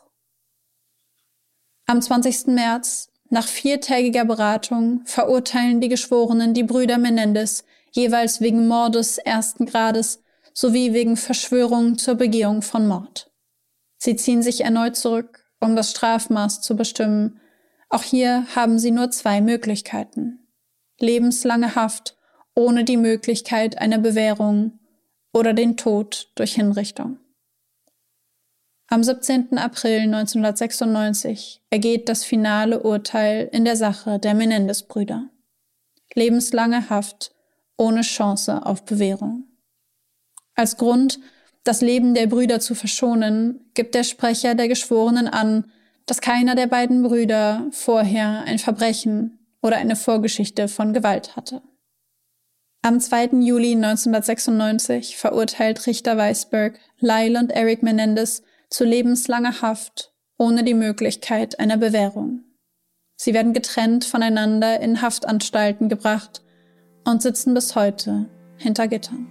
Am zwanzigsten März, nach viertägiger Beratung, verurteilen die Geschworenen die Brüder Menendez jeweils wegen Mordes ersten Grades sowie wegen Verschwörung zur Begehung von Mord. Sie ziehen sich erneut zurück, um das Strafmaß zu bestimmen. Auch hier haben sie nur zwei Möglichkeiten: lebenslange Haft ohne die Möglichkeit einer Bewährung oder den Tod durch Hinrichtung. Am siebzehnten April neunzehnhundertsechsundneunzig ergeht das finale Urteil in der Sache der Menendez-Brüder. Lebenslange Haft ohne Chance auf Bewährung. Als Grund, das Leben der Brüder zu verschonen, gibt der Sprecher der Geschworenen an, dass keiner der beiden Brüder vorher ein Verbrechen oder eine Vorgeschichte von Gewalt hatte. Am zweiten Juli neunzehnhundertsechsundneunzig verurteilt Richter Weisberg Lyle und Eric Menendez zu lebenslanger Haft ohne die Möglichkeit einer Bewährung. Sie werden getrennt voneinander in Haftanstalten gebracht und sitzen bis heute hinter Gittern.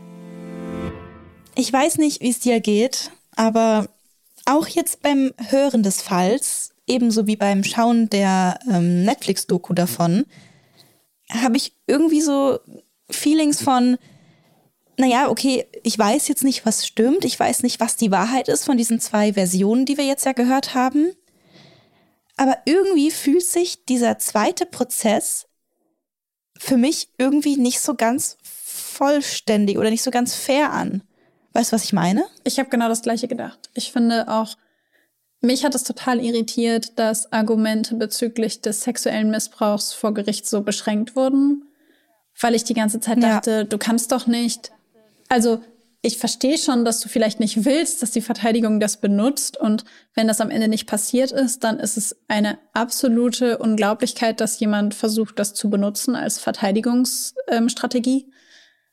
Ich weiß nicht, wie es dir geht, aber auch jetzt beim Hören des Falls, ebenso wie beim Schauen der ähm, Netflix-Doku davon, habe ich irgendwie so Feelings von, naja, okay, ich weiß jetzt nicht, was stimmt, ich weiß nicht, was die Wahrheit ist von diesen zwei Versionen, die wir jetzt ja gehört haben, aber irgendwie fühlt sich dieser zweite Prozess für mich irgendwie nicht so ganz vollständig oder nicht so ganz fair an. Weißt du, was ich meine? Ich habe genau das Gleiche gedacht. Ich finde auch, mich hat es total irritiert, dass Argumente bezüglich des sexuellen Missbrauchs vor Gericht so beschränkt wurden, weil ich die ganze Zeit dachte, ja. Du kannst doch nicht. Also ich verstehe schon, dass du vielleicht nicht willst, dass die Verteidigung das benutzt, und wenn das am Ende nicht passiert ist, dann ist es eine absolute Unglaublichkeit, dass jemand versucht, das zu benutzen als Verteidigungsstrategie.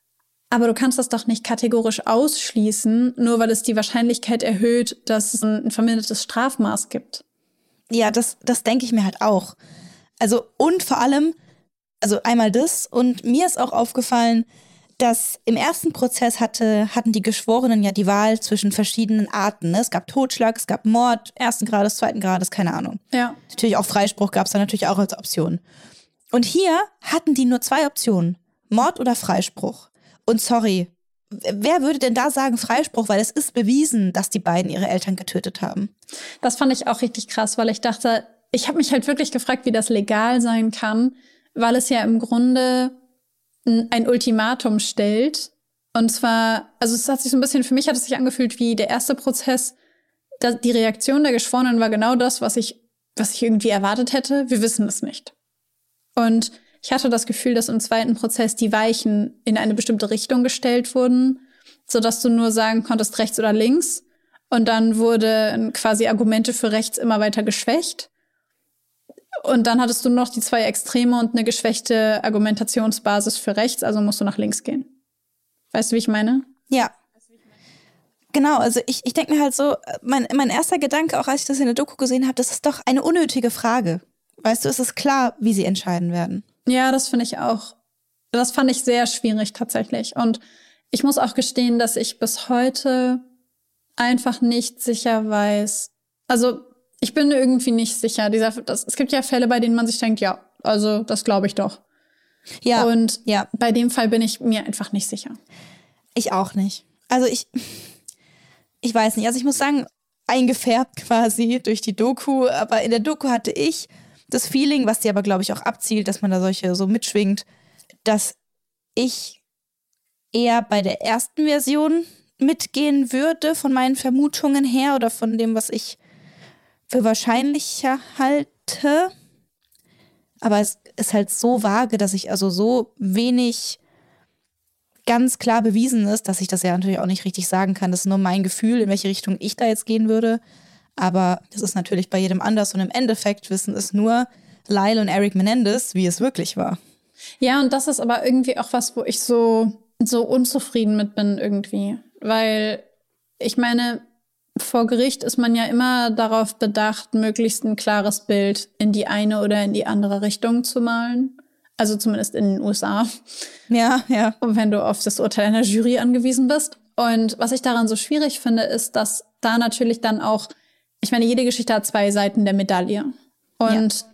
aber du kannst das doch nicht kategorisch ausschließen, nur weil es die Wahrscheinlichkeit erhöht, dass es ein vermindertes Strafmaß gibt. Ja, das, das denke ich mir halt auch. Also und vor allem, also einmal das und mir ist auch aufgefallen, dass im ersten Prozess hatte, hatten die Geschworenen ja die Wahl zwischen verschiedenen Arten. Ne? Es gab Totschlag, es gab Mord, ersten Grades, zweiten Grades, keine Ahnung. Ja. Natürlich auch Freispruch gab es dann natürlich auch als Option. Und hier hatten die nur zwei Optionen, Mord oder Freispruch. Und sorry, wer würde denn da sagen Freispruch, weil es ist bewiesen, dass die beiden ihre Eltern getötet haben. Das fand ich auch richtig krass, weil ich dachte, ich habe mich halt wirklich gefragt, wie das legal sein kann, weil es ja im Grunde ein Ultimatum stellt. Und zwar, also es hat sich so ein bisschen, für mich hat es sich angefühlt wie der erste Prozess. Die Reaktion der Geschworenen war genau das, was ich, was ich irgendwie erwartet hätte. Wir wissen es nicht. Und ich hatte das Gefühl, dass im zweiten Prozess die Weichen in eine bestimmte Richtung gestellt wurden, sodass du nur sagen konntest, rechts oder links. Und dann wurden quasi Argumente für rechts immer weiter geschwächt. Und dann hattest du noch die zwei Extreme und eine geschwächte Argumentationsbasis für rechts, also musst du nach links gehen. Weißt du, wie ich meine? Ja. Genau, also ich, ich denke mir halt so, mein, mein erster Gedanke, auch als ich das in der Doku gesehen habe, das ist doch eine unnötige Frage. Weißt du, es ist klar, wie sie entscheiden werden. Ja, das finde ich auch. Das fand ich sehr schwierig tatsächlich. Und ich muss auch gestehen, dass ich bis heute einfach nicht sicher weiß. Also ich bin irgendwie nicht sicher. Dieser, das, es gibt ja Fälle, bei denen man sich denkt, ja, also das glaube ich doch. Ja. Und ja. bei dem Fall bin ich mir einfach nicht sicher. Ich auch nicht. Also ich, ich weiß nicht. Also ich muss sagen, eingefärbt quasi durch die Doku. Aber in der Doku hatte ich das Feeling, was die aber, glaube ich, auch abzielt, dass man da solche so mitschwingt, dass ich eher bei der ersten Version mitgehen würde, von meinen Vermutungen her oder von dem, was ich für wahrscheinlicher halte. Aber es ist halt so vage, dass ich also so wenig ganz klar bewiesen ist, dass ich das ja natürlich auch nicht richtig sagen kann. Das ist nur mein Gefühl, in welche Richtung ich da jetzt gehen würde. Aber das ist natürlich bei jedem anders. Und im Endeffekt wissen es nur Lyle und Eric Menendez, wie es wirklich war. Ja, und das ist aber irgendwie auch was, wo ich so, so unzufrieden mit bin irgendwie. Weil ich meine, vor Gericht ist man ja immer darauf bedacht, möglichst ein klares Bild in die eine oder in die andere Richtung zu malen. Also zumindest in den U S A. Ja, ja. Und wenn du auf das Urteil einer Jury angewiesen bist. Und was ich daran so schwierig finde, ist, dass da natürlich dann auch, ich meine, jede Geschichte hat zwei Seiten der Medaille. Und ja.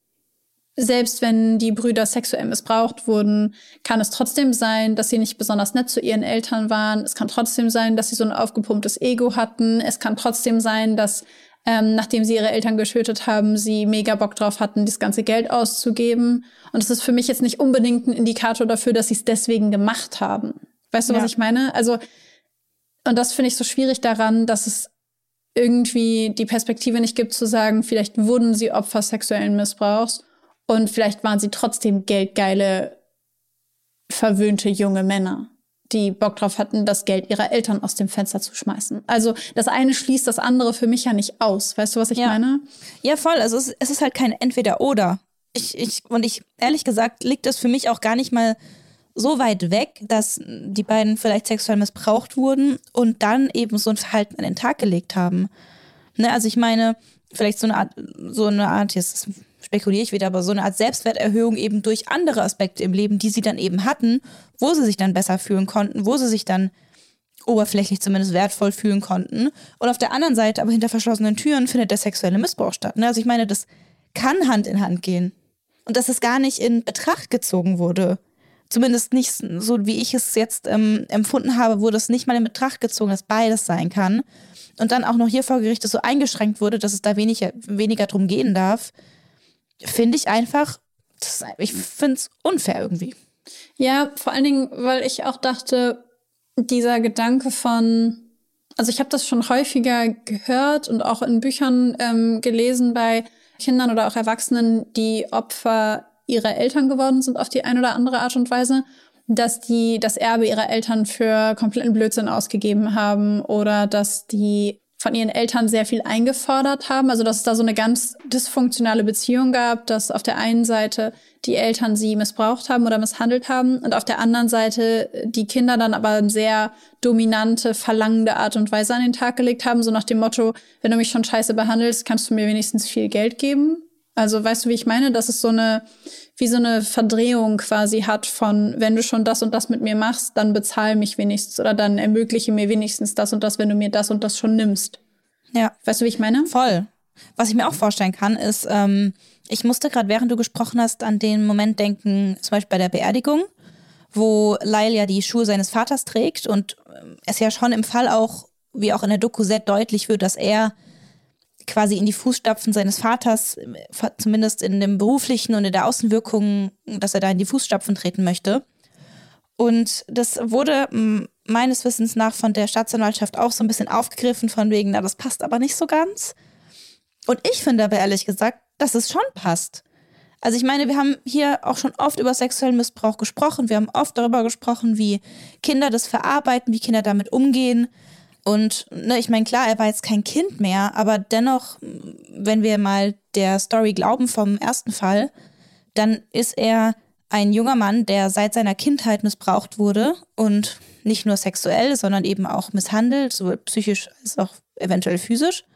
Selbst wenn die Brüder sexuell missbraucht wurden, kann es trotzdem sein, dass sie nicht besonders nett zu ihren Eltern waren. Es kann trotzdem sein, dass sie so ein aufgepumptes Ego hatten. Es kann trotzdem sein, dass, ähm, nachdem sie ihre Eltern getötet haben, sie mega Bock drauf hatten, das ganze Geld auszugeben. Und es ist für mich jetzt nicht unbedingt ein Indikator dafür, dass sie es deswegen gemacht haben. Weißt du, ja. was ich meine? Also, und das finde ich so schwierig daran, dass es irgendwie die Perspektive nicht gibt, zu sagen, vielleicht wurden sie Opfer sexuellen Missbrauchs. Und vielleicht waren sie trotzdem geldgeile, verwöhnte junge Männer, die Bock drauf hatten, das Geld ihrer Eltern aus dem Fenster zu schmeißen. Also das eine schließt das andere für mich ja nicht aus. Weißt du, was ich ja. meine? Ja, voll. Also es, es ist halt kein Entweder-Oder. Ich, ich, und ich, ehrlich gesagt, liegt das für mich auch gar nicht mal so weit weg, dass die beiden vielleicht sexuell missbraucht wurden und dann eben so ein Verhalten an den Tag gelegt haben. Ne, also ich meine, vielleicht so eine Art, so eine Art, jetzt spekuliere ich wieder, aber so eine Art Selbstwerterhöhung eben durch andere Aspekte im Leben, die sie dann eben hatten, wo sie sich dann besser fühlen konnten, wo sie sich dann oberflächlich zumindest wertvoll fühlen konnten. Und auf der anderen Seite, aber hinter verschlossenen Türen, findet der sexuelle Missbrauch statt. Also ich meine, das kann Hand in Hand gehen. Und dass es gar nicht in Betracht gezogen wurde. Zumindest nicht so, wie ich es jetzt ähm, empfunden habe, wurde es nicht mal in Betracht gezogen, dass beides sein kann. Und dann auch noch hier vor Gericht so eingeschränkt wurde, dass es da weniger, weniger drum gehen darf. Finde ich einfach, das, ich finde es unfair irgendwie. Ja, vor allen Dingen, weil ich auch dachte, dieser Gedanke von, also ich habe das schon häufiger gehört und auch in Büchern ähm, gelesen bei Kindern oder auch Erwachsenen, die Opfer ihrer Eltern geworden sind auf die eine oder andere Art und Weise, dass die das Erbe ihrer Eltern für kompletten Blödsinn ausgegeben haben oder dass die von ihren Eltern sehr viel eingefordert haben. Also dass es da so eine ganz dysfunktionale Beziehung gab, dass auf der einen Seite die Eltern sie missbraucht haben oder misshandelt haben und auf der anderen Seite die Kinder dann aber eine sehr dominante, verlangende Art und Weise an den Tag gelegt haben. So nach dem Motto, wenn du mich schon scheiße behandelst, kannst du mir wenigstens viel Geld geben. Also weißt du, wie ich meine? Dass es so eine, wie so eine Verdrehung quasi hat von, wenn du schon das und das mit mir machst, dann bezahl mich wenigstens oder dann ermögliche mir wenigstens das und das, wenn du mir das und das schon nimmst. Ja. Weißt du, wie ich meine? Voll. Was ich mir auch vorstellen kann, ist, ähm, ich musste gerade, während du gesprochen hast, an den Moment denken, zum Beispiel bei der Beerdigung, wo Lyle ja die Schuhe seines Vaters trägt und es ja schon im Fall auch, wie auch in der Doku sehr deutlich wird, dass er quasi in die Fußstapfen seines Vaters, zumindest in dem beruflichen und in der Außenwirkung, dass er da in die Fußstapfen treten möchte. Und das wurde m, meines Wissens nach von der Staatsanwaltschaft auch so ein bisschen aufgegriffen, von wegen, na, das passt aber nicht so ganz. Und ich finde aber ehrlich gesagt, dass es schon passt. Also ich meine, wir haben hier auch schon oft über sexuellen Missbrauch gesprochen. Wir haben oft darüber gesprochen, wie Kinder das verarbeiten, wie Kinder damit umgehen. Und ne, ich meine, klar, er war jetzt kein Kind mehr, aber dennoch, wenn wir mal der Story glauben vom ersten Fall, dann ist er ein junger Mann, der seit seiner Kindheit missbraucht wurde und nicht nur sexuell, sondern eben auch misshandelt, sowohl psychisch als auch eventuell physisch.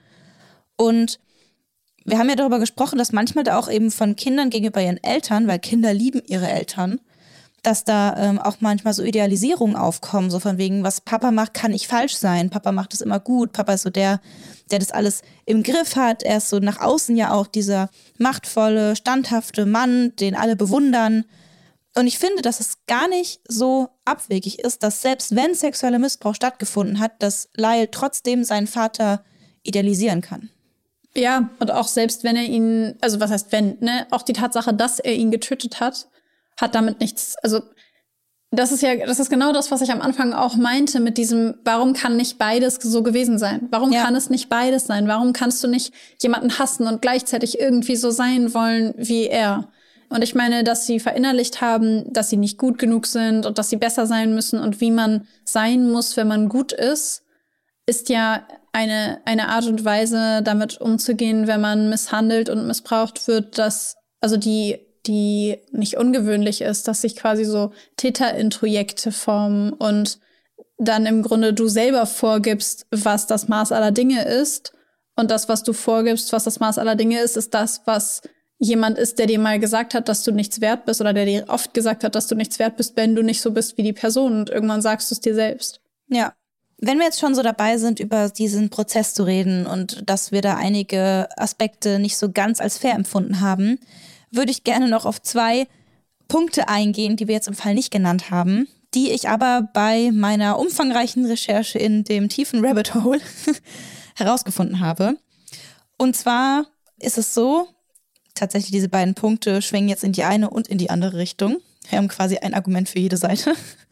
Und wir haben ja darüber gesprochen, dass manchmal da auch eben von Kindern gegenüber ihren Eltern, weil Kinder lieben ihre Eltern, dass da ähm, auch manchmal so Idealisierungen aufkommen, so von wegen, was Papa macht, kann nicht falsch sein. Papa macht es immer gut. Papa ist so der, der das alles im Griff hat. Er ist so nach außen ja auch dieser machtvolle, standhafte Mann, den alle bewundern. Und ich finde, dass es gar nicht so abwegig ist, dass selbst wenn sexueller Missbrauch stattgefunden hat, dass Lyle trotzdem seinen Vater idealisieren kann. Ja, und auch selbst wenn er ihn, also was heißt wenn, ne, auch die Tatsache, dass er ihn getötet hat, hat damit nichts, also das ist ja, das ist genau das, was ich am Anfang auch meinte mit diesem, warum kann nicht beides so gewesen sein? Warum ja. kann es nicht beides sein? Warum kannst du nicht jemanden hassen und gleichzeitig irgendwie so sein wollen wie er? Und ich meine, dass sie verinnerlicht haben, dass sie nicht gut genug sind und dass sie besser sein müssen und wie man sein muss, wenn man gut ist, ist ja eine, eine Art und Weise, damit umzugehen, wenn man misshandelt und missbraucht wird, dass, also die die nicht ungewöhnlich ist, dass sich quasi so Täterintrojekte formen und dann im Grunde du selber vorgibst, was das Maß aller Dinge ist. Und das, was du vorgibst, was das Maß aller Dinge ist, ist das, was jemand ist, der dir mal gesagt hat, dass du nichts wert bist oder der dir oft gesagt hat, dass du nichts wert bist, wenn du nicht so bist wie die Person. Und irgendwann sagst du es dir selbst. Ja. Wenn wir jetzt schon so dabei sind, über diesen Prozess zu reden und dass wir da einige Aspekte nicht so ganz als fair empfunden haben, würde ich gerne noch auf zwei Punkte eingehen, die wir jetzt im Fall nicht genannt haben, die ich aber bei meiner umfangreichen Recherche in dem tiefen Rabbit Hole herausgefunden habe. Und zwar ist es so, tatsächlich diese beiden Punkte schwingen jetzt in die eine und in die andere Richtung. Wir haben quasi ein Argument für jede Seite.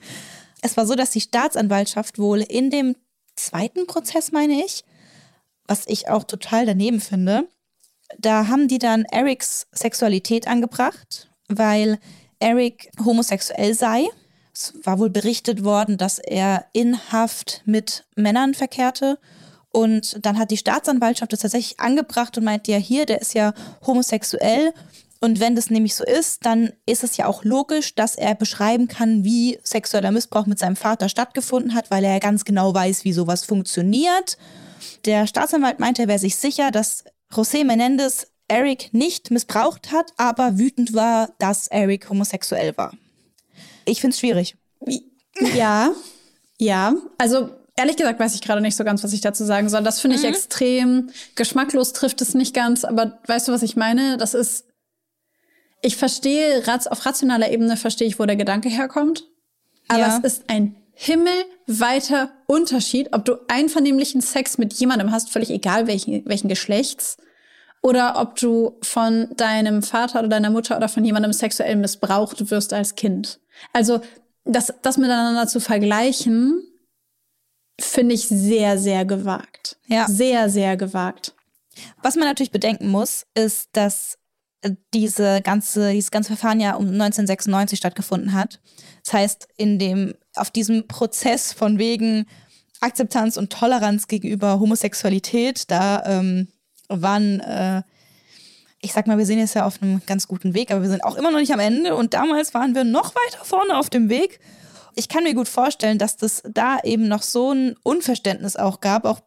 Es war so, dass die Staatsanwaltschaft wohl in dem zweiten Prozess, meine ich, was ich auch total daneben finde, da haben die dann Erics Sexualität angebracht, weil Eric homosexuell sei. Es war wohl berichtet worden, dass er in Haft mit Männern verkehrte. Und dann hat die Staatsanwaltschaft das tatsächlich angebracht und meinte, ja hier, der ist ja homosexuell. Und wenn das nämlich so ist, dann ist es ja auch logisch, dass er beschreiben kann, wie sexueller Missbrauch mit seinem Vater stattgefunden hat, weil er ja ganz genau weiß, wie sowas funktioniert. Der Staatsanwalt meinte, er wäre sich sicher, dass José Menendez Eric nicht missbraucht hat, aber wütend war, dass Eric homosexuell war. Ich finde es schwierig. Ja, ja. Also ehrlich gesagt weiß ich gerade nicht so ganz, was ich dazu sagen soll. Das finde ich mhm. extrem geschmacklos, trifft es nicht ganz. Aber weißt du, was ich meine? Das ist, ich verstehe, auf rationaler Ebene verstehe ich, wo der Gedanke herkommt. Aber ja. es ist ein himmelweiter Unterschied, ob du einvernehmlichen Sex mit jemandem hast, völlig egal welchen, welchen Geschlechts, oder ob du von deinem Vater oder deiner Mutter oder von jemandem sexuell missbraucht wirst als Kind. Also das, das miteinander zu vergleichen, finde ich sehr, sehr gewagt. Ja. Sehr, sehr gewagt. Was man natürlich bedenken muss, ist, dass diese ganze, dieses ganze Verfahren ja um neunzehnhundertsechsundneunzig stattgefunden hat. Das heißt, in dem, auf diesem Prozess von wegen, Akzeptanz und Toleranz gegenüber Homosexualität. Da ähm, waren, äh, ich sag mal, wir sind jetzt ja auf einem ganz guten Weg, aber wir sind auch immer noch nicht am Ende. Und damals waren wir noch weiter vorne auf dem Weg. Ich kann mir gut vorstellen, dass das da eben noch so ein Unverständnis auch gab, auch,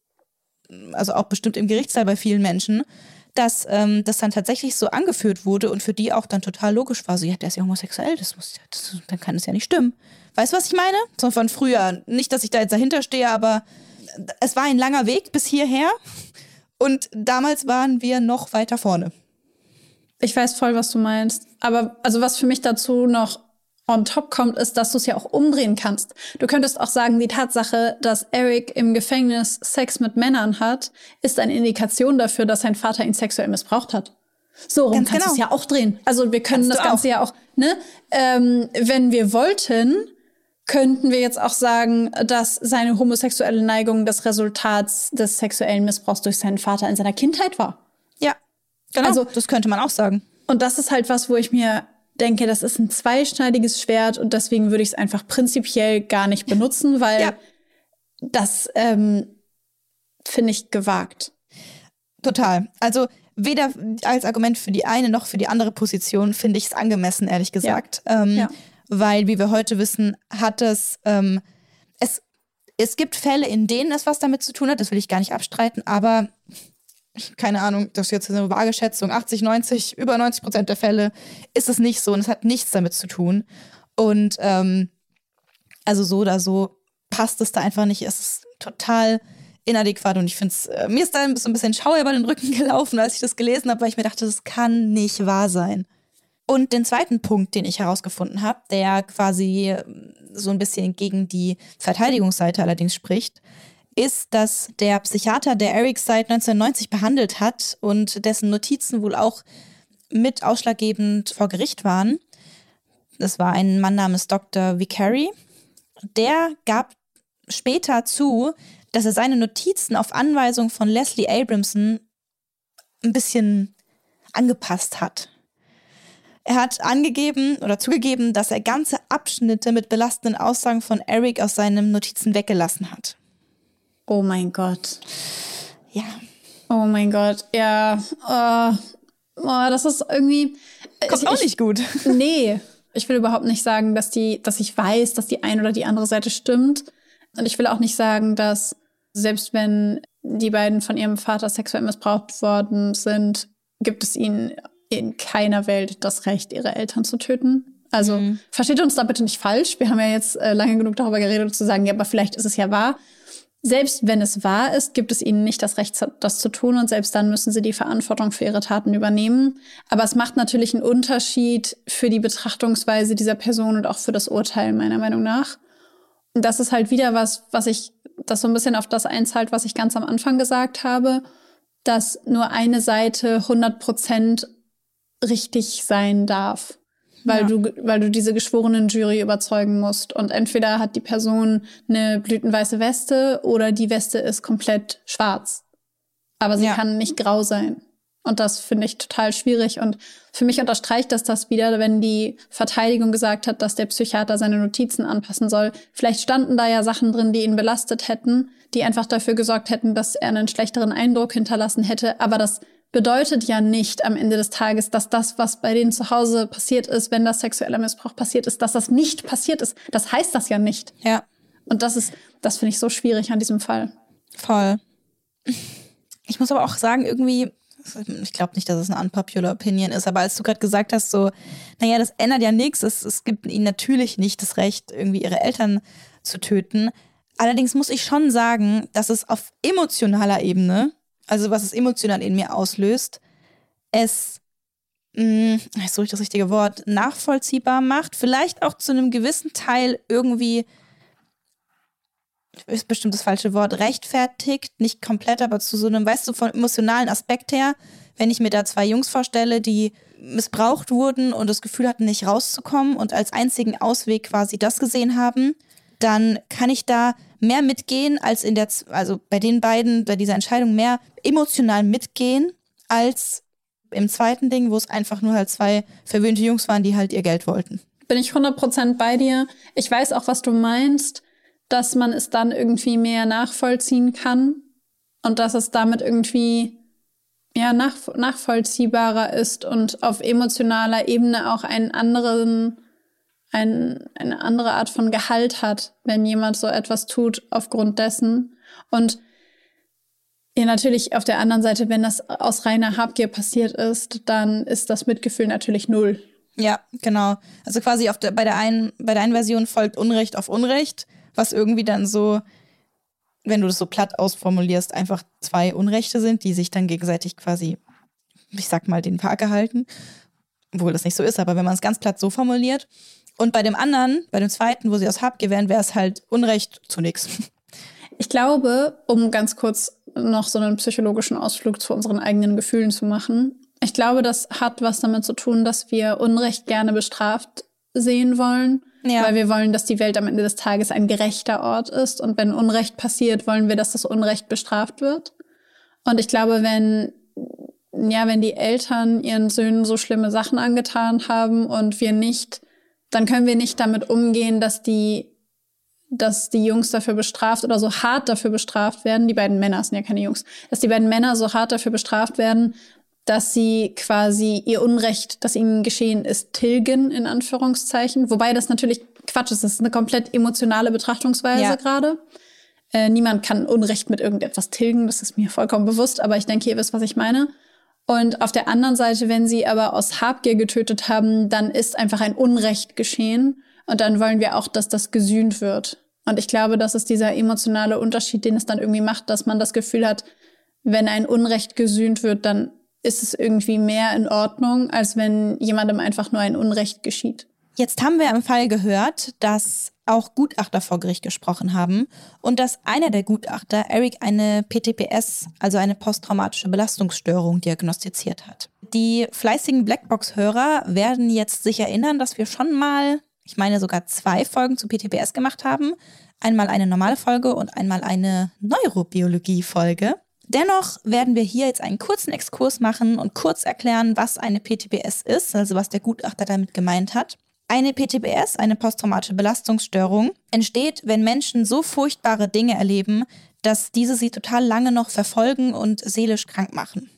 also auch bestimmt im Gerichtssaal bei vielen Menschen, dass ähm, das dann tatsächlich so angeführt wurde und für die auch dann total logisch war, so, ja, der ist ja homosexuell, das muss, das, dann kann es ja nicht stimmen. Weißt du, was ich meine? So von früher. Nicht, dass ich da jetzt dahinter stehe, aber es war ein langer Weg bis hierher und damals waren wir noch weiter vorne. Ich weiß voll, was du meinst. Aber also was für mich dazu noch on top kommt, ist, dass du es ja auch umdrehen kannst. Du könntest auch sagen, die Tatsache, dass Eric im Gefängnis Sex mit Männern hat, ist eine Indikation dafür, dass sein Vater ihn sexuell missbraucht hat. So rum Ganz kannst du genau. es ja auch drehen. Also wir können Kannst das du Ganze auch. ja auch, ne? Ähm, wenn wir wollten, könnten wir jetzt auch sagen, dass seine homosexuelle Neigung das Resultat des sexuellen Missbrauchs durch seinen Vater in seiner Kindheit war. Ja, genau. Also- das könnte man auch sagen. Und das ist halt was, wo ich mir denke, das ist ein zweischneidiges Schwert und deswegen würde ich es einfach prinzipiell gar nicht benutzen, weil Ja. das ähm, finde ich gewagt. Total. Also weder als Argument für die eine noch für die andere Position finde ich es angemessen, ehrlich gesagt. Ja. Ähm, Ja. Weil, wie wir heute wissen, hat es, ähm, es, es gibt Fälle, in denen es was damit zu tun hat, das will ich gar nicht abstreiten, aber keine Ahnung, das ist jetzt eine vage Schätzung, achtzig, neunzig, über neunzig Prozent der Fälle ist es nicht so und es hat nichts damit zu tun. Und ähm, also so oder so passt es da einfach nicht. Es ist total inadäquat und ich finde es, äh, mir ist da so ein bisschen Schauer über den Rücken gelaufen, als ich das gelesen habe, weil ich mir dachte, das kann nicht wahr sein. Und den zweiten Punkt, den ich herausgefunden habe, der quasi so ein bisschen gegen die Verteidigungsseite allerdings spricht, ist, dass der Psychiater, der Eric seit neunzehnhundertneunzig behandelt hat und dessen Notizen wohl auch mit ausschlaggebend vor Gericht waren, das war ein Mann namens Doktor Vicari, der gab später zu, dass er seine Notizen auf Anweisung von Leslie Abramson ein bisschen angepasst hat. Er hat angegeben oder zugegeben, dass er ganze Abschnitte mit belastenden Aussagen von Eric aus seinen Notizen weggelassen hat. Oh mein Gott. Ja. Oh mein Gott. Ja. Oh, oh, das ist irgendwie. Kommt ich, auch ich, nicht gut. Nee. Ich will überhaupt nicht sagen, dass die, dass ich weiß, dass die eine oder die andere Seite stimmt. Und ich will auch nicht sagen, dass selbst wenn die beiden von ihrem Vater sexuell missbraucht worden sind, gibt es ihnen in keiner Welt das Recht, ihre Eltern zu töten. Also mhm. versteht uns da bitte nicht falsch. Wir haben ja jetzt äh, lange genug darüber geredet, um zu sagen, ja, aber vielleicht ist es ja wahr. Selbst wenn es wahr ist, gibt es ihnen nicht das Recht, das zu tun. Und selbst dann müssen sie die Verantwortung für ihre Taten übernehmen. Aber es macht natürlich einen Unterschied für die Betrachtungsweise dieser Person und auch für das Urteil, meiner Meinung nach. Und das ist halt wieder was, was ich, das so ein bisschen auf das einzahlt, was ich ganz am Anfang gesagt habe, dass nur eine Seite hundert Prozent richtig sein darf. Weil, ja. du, weil du diese geschworenen Jury überzeugen musst. Und entweder hat die Person eine blütenweiße Weste oder die Weste ist komplett schwarz. Aber sie ja. kann nicht grau sein. Und das finde ich total schwierig. Und für mich unterstreicht das das wieder, wenn die Verteidigung gesagt hat, dass der Psychiater seine Notizen anpassen soll. Vielleicht standen da ja Sachen drin, die ihn belastet hätten, die einfach dafür gesorgt hätten, dass er einen schlechteren Eindruck hinterlassen hätte. Aber das bedeutet ja nicht am Ende des Tages, dass das, was bei denen zu Hause passiert ist, wenn das sexueller Missbrauch passiert ist, dass das nicht passiert ist. Das heißt das ja nicht. Ja. Und das ist, das finde ich so schwierig an diesem Fall. Voll. Ich muss aber auch sagen, irgendwie, ich glaube nicht, dass es eine unpopular Opinion ist, aber als du gerade gesagt hast, so, naja, das ändert ja nichts, es, es gibt ihnen natürlich nicht das Recht, irgendwie ihre Eltern zu töten. Allerdings muss ich schon sagen, dass es auf emotionaler Ebene, also was es emotional in mir auslöst, es, mh, ist so das richtige Wort, nachvollziehbar macht, vielleicht auch zu einem gewissen Teil irgendwie, ist bestimmt das falsche Wort, rechtfertigt, nicht komplett, aber zu so einem, weißt du, vom emotionalen Aspekt her, wenn ich mir da zwei Jungs vorstelle, die missbraucht wurden und das Gefühl hatten, nicht rauszukommen und als einzigen Ausweg quasi das gesehen haben, dann kann ich da mehr mitgehen als in der, also bei den beiden, bei dieser Entscheidung mehr emotional mitgehen als im zweiten Ding, wo es einfach nur halt zwei verwöhnte Jungs waren, die halt ihr Geld wollten. Bin ich hundert Prozent bei dir. Ich weiß auch, was du meinst. dass man es dann irgendwie mehr nachvollziehen kann und dass es damit irgendwie ja, nach, nachvollziehbarer ist und auf emotionaler Ebene auch einen anderen, ein, eine andere Art von Gehalt hat, wenn jemand so etwas tut aufgrund dessen. Und ja, natürlich auf der anderen Seite, wenn das aus reiner Habgier passiert ist, dann ist das Mitgefühl natürlich null. Ja, genau. Also quasi auf der, bei, der einen, bei der einen Version folgt Unrecht auf Unrecht, was irgendwie dann so, wenn du das so platt ausformulierst, einfach zwei Unrechte sind, die sich dann gegenseitig quasi, ich sag mal, den Parke halten. Obwohl das nicht so ist, aber wenn man es ganz platt so formuliert. Und bei dem anderen, bei dem zweiten, wo sie aus Habgier wären, wäre es halt Unrecht zu nichts. Ich glaube, um ganz kurz noch so einen psychologischen Ausflug zu unseren eigenen Gefühlen zu machen, ich glaube, das hat was damit zu tun, dass wir Unrecht gerne bestraft sehen wollen. Ja. Weil wir wollen, dass die Welt am Ende des Tages ein gerechter Ort ist. Und wenn Unrecht passiert, wollen wir, dass das Unrecht bestraft wird. Und ich glaube, wenn, ja, wenn die Eltern ihren Söhnen so schlimme Sachen angetan haben und wir nicht, dann können wir nicht damit umgehen, dass die, dass die Jungs dafür bestraft oder so hart dafür bestraft werden. Die beiden Männer sind ja keine Jungs. Dass die beiden Männer so hart dafür bestraft werden, dass sie quasi ihr Unrecht, das ihnen geschehen ist, tilgen, in Anführungszeichen. Wobei das natürlich Quatsch ist. Das ist eine komplett emotionale Betrachtungsweise ja. gerade. Äh, niemand kann Unrecht mit irgendetwas tilgen. Das ist mir vollkommen bewusst. Aber ich denke, ihr wisst, was ich meine. Und auf der anderen Seite, wenn sie aber aus Habgier getötet haben, dann ist einfach ein Unrecht geschehen. Und dann wollen wir auch, dass das gesühnt wird. Und ich glaube, das ist dieser emotionale Unterschied, den es dann irgendwie macht, dass man das Gefühl hat, wenn ein Unrecht gesühnt wird, dann ist es irgendwie mehr in Ordnung, als wenn jemandem einfach nur ein Unrecht geschieht. Jetzt haben wir im Fall gehört, dass auch Gutachter vor Gericht gesprochen haben und dass einer der Gutachter Eric eine P T B S, also eine posttraumatische Belastungsstörung, diagnostiziert hat. Die fleißigen Blackbox-Hörer werden jetzt sich erinnern, dass wir schon mal, ich meine sogar zwei Folgen zu P T B S gemacht haben. Einmal eine normale Folge und einmal eine Neurobiologie-Folge. Dennoch werden wir hier jetzt einen kurzen Exkurs machen und kurz erklären, was eine P T B S ist, also was der Gutachter damit gemeint hat. Eine P T B S, eine posttraumatische Belastungsstörung, entsteht, wenn Menschen so furchtbare Dinge erleben, dass diese sie total lange noch verfolgen und seelisch krank machen.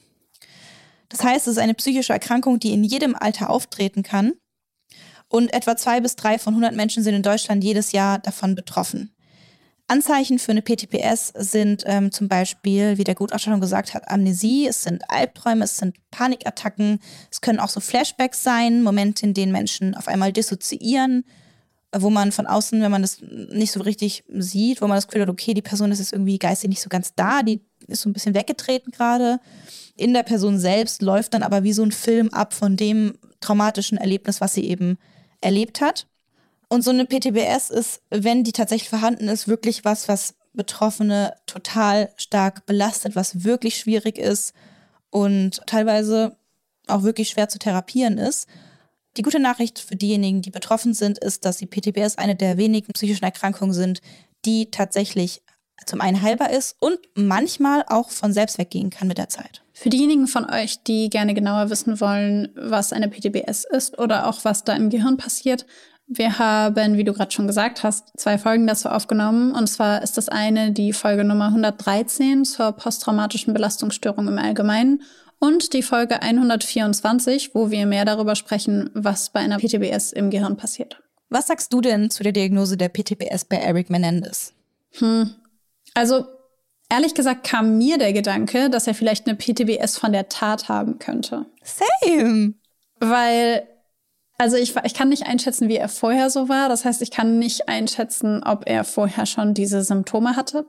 Das heißt, es ist eine psychische Erkrankung, die in jedem Alter auftreten kann. Und etwa zwei bis drei von hundert Menschen sind in Deutschland jedes Jahr davon betroffen. Anzeichen für eine P T B S sind ähm, zum Beispiel, wie der Gutachter schon gesagt hat, Amnesie, es sind Albträume, es sind Panikattacken, es können auch so Flashbacks sein, Momente, in denen Menschen auf einmal dissoziieren, wo man von außen, wenn man das nicht so richtig sieht, wo man das Gefühl hat, okay, die Person ist jetzt irgendwie geistig nicht so ganz da, die ist so ein bisschen weggetreten gerade. In der Person selbst läuft dann aber wie so ein Film ab von dem traumatischen Erlebnis, was sie eben erlebt hat. Und so eine P T B S ist, wenn die tatsächlich vorhanden ist, wirklich was, was Betroffene total stark belastet, was wirklich schwierig ist und teilweise auch wirklich schwer zu therapieren ist. Die gute Nachricht für diejenigen, die betroffen sind, ist, dass die P T B S eine der wenigen psychischen Erkrankungen sind, die tatsächlich zum einen heilbar ist und manchmal auch von selbst weggehen kann mit der Zeit. Für diejenigen von euch, die gerne genauer wissen wollen, was eine P T B S ist oder auch was da im Gehirn passiert, wir haben, wie du gerade schon gesagt hast, zwei Folgen dazu aufgenommen. Und zwar ist das eine die Folge Nummer hundertdreizehn zur posttraumatischen Belastungsstörung im Allgemeinen und die Folge hundertvierundzwanzig, wo wir mehr darüber sprechen, was bei einer P T B S im Gehirn passiert. Was sagst du denn zu der Diagnose der P T B S bei Eric Menendez? Hm. Also, ehrlich gesagt kam mir der Gedanke, dass er vielleicht eine P T B S von der Tat haben könnte. Same! Weil... Also ich, ich kann nicht einschätzen, wie er vorher so war. Das heißt, ich kann nicht einschätzen, ob er vorher schon diese Symptome hatte.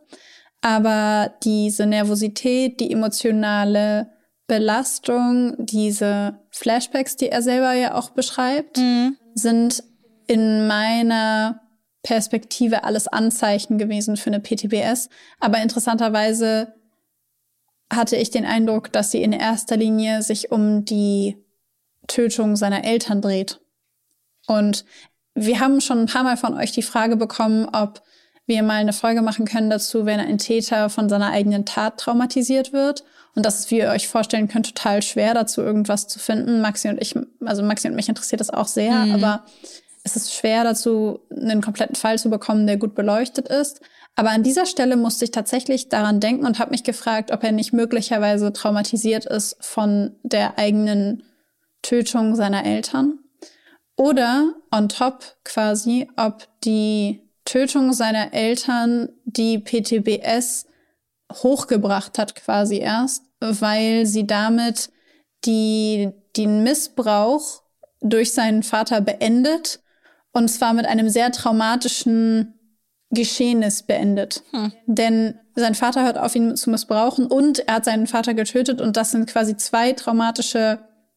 Aber diese Nervosität, die emotionale Belastung, diese Flashbacks, die er selber ja auch beschreibt, mhm. sind in meiner Perspektive alles Anzeichen gewesen für eine P T B S. Aber interessanterweise hatte ich den Eindruck, dass sie in erster Linie sich um die Tötung seiner Eltern dreht. Und wir haben schon ein paar Mal von euch die Frage bekommen, ob wir mal eine Folge machen können dazu, wenn ein Täter von seiner eigenen Tat traumatisiert wird. Und das ist, wie ihr euch vorstellen könnt, total schwer, dazu irgendwas zu finden. Maxi und ich, also Maxi und mich interessiert das auch sehr, mhm. aber es ist schwer dazu, einen kompletten Fall zu bekommen, der gut beleuchtet ist. Aber an dieser Stelle musste ich tatsächlich daran denken und habe mich gefragt, ob er nicht möglicherweise traumatisiert ist von der eigenen Tötung seiner Eltern. Oder on top quasi, ob die Tötung seiner Eltern die P T B S hochgebracht hat quasi erst, weil sie damit die, den Missbrauch durch seinen Vater beendet und zwar mit einem sehr traumatischen Geschehnis beendet. Hm. Denn sein Vater hört auf, ihn zu missbrauchen und er hat seinen Vater getötet und das sind quasi zwei traumatische,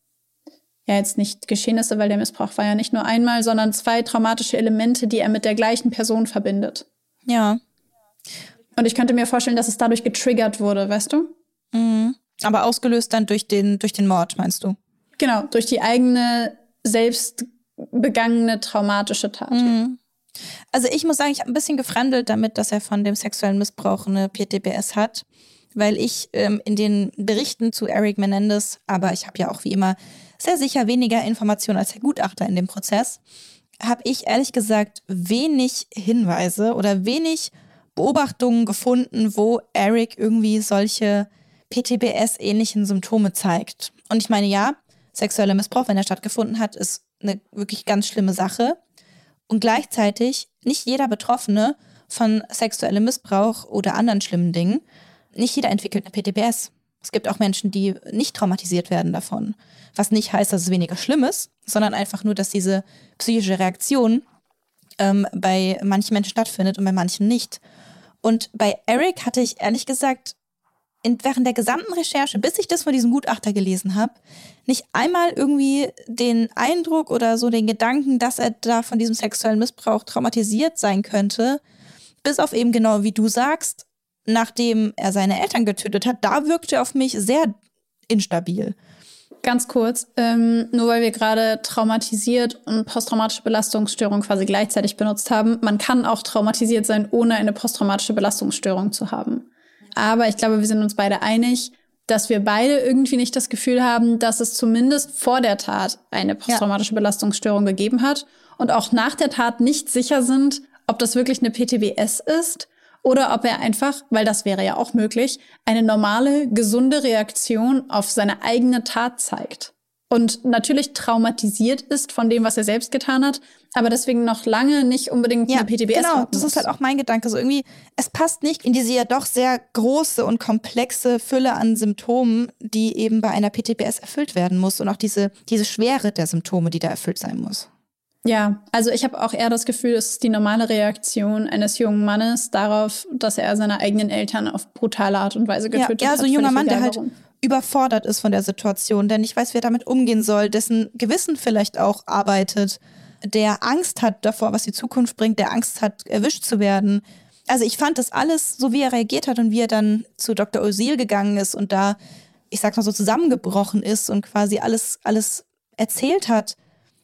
ja jetzt nicht Geschehnisse, weil der Missbrauch war ja nicht nur einmal, sondern zwei traumatische Elemente, die er mit der gleichen Person verbindet. Ja. Und ich könnte mir vorstellen, dass es dadurch getriggert wurde, weißt du? Mhm. Aber ausgelöst dann durch den, durch den Mord, meinst du? Genau, durch die eigene, selbst begangene traumatische Tat. Mhm. Also ich muss sagen, ich habe ein bisschen gefremdelt damit, dass er von dem sexuellen Missbrauch eine P T B S hat, weil ich ähm, in den Berichten zu Eric Menendez, aber ich habe ja auch wie immer sehr sicher weniger Informationen als der Gutachter in dem Prozess, habe ich ehrlich gesagt wenig Hinweise oder wenig Beobachtungen gefunden, wo Eric irgendwie solche P T B S-ähnlichen Symptome zeigt. Und ich meine, ja, sexueller Missbrauch, wenn er stattgefunden hat, ist eine wirklich ganz schlimme Sache. Und gleichzeitig nicht jeder Betroffene von sexuellem Missbrauch oder anderen schlimmen Dingen, nicht jeder entwickelt eine P T B S. Es gibt auch Menschen, die nicht traumatisiert werden davon. Was nicht heißt, dass es weniger schlimm ist, sondern einfach nur, dass diese psychische Reaktion ähm, bei manchen Menschen stattfindet und bei manchen nicht. Und bei Eric hatte ich ehrlich gesagt in, während der gesamten Recherche, bis ich das von diesem Gutachter gelesen habe, nicht einmal irgendwie den Eindruck oder so den Gedanken, dass er da von diesem sexuellen Missbrauch traumatisiert sein könnte, bis auf eben genau wie du sagst, nachdem er seine Eltern getötet hat, da wirkte er auf mich sehr instabil. Ganz kurz, ähm, nur weil wir gerade traumatisiert und posttraumatische Belastungsstörung quasi gleichzeitig benutzt haben, man kann auch traumatisiert sein, ohne eine posttraumatische Belastungsstörung zu haben. Aber ich glaube, wir sind uns beide einig, dass wir beide irgendwie nicht das Gefühl haben, dass es zumindest vor der Tat eine posttraumatische ja. Belastungsstörung gegeben hat und auch nach der Tat nicht sicher sind, ob das wirklich eine P T B S ist oder ob er einfach, weil das wäre ja auch möglich, eine normale, gesunde Reaktion auf seine eigene Tat zeigt. Und natürlich traumatisiert ist von dem, was er selbst getan hat, aber deswegen noch lange nicht unbedingt ja, eine P T B S genau, haben das muss. ist halt auch mein Gedanke. So irgendwie, es passt nicht in diese ja doch sehr große und komplexe Fülle an Symptomen, die eben bei einer P T B S erfüllt werden muss und auch diese, diese Schwere der Symptome, die da erfüllt sein muss. Ja, also ich habe auch eher das Gefühl, es ist die normale Reaktion eines jungen Mannes darauf, dass er seine eigenen Eltern auf brutale Art und Weise getötet hat. Ja, ja, so ein junger Mann, der halt warum. überfordert ist von der Situation, der nicht weiß, wie er damit umgehen soll, dessen Gewissen vielleicht auch arbeitet, der Angst hat davor, was die Zukunft bringt, der Angst hat, erwischt zu werden. Also ich fand das alles, so wie er reagiert hat und wie er dann zu Doktor Özil gegangen ist und da, ich sag mal so, zusammengebrochen ist und quasi alles, alles erzählt hat.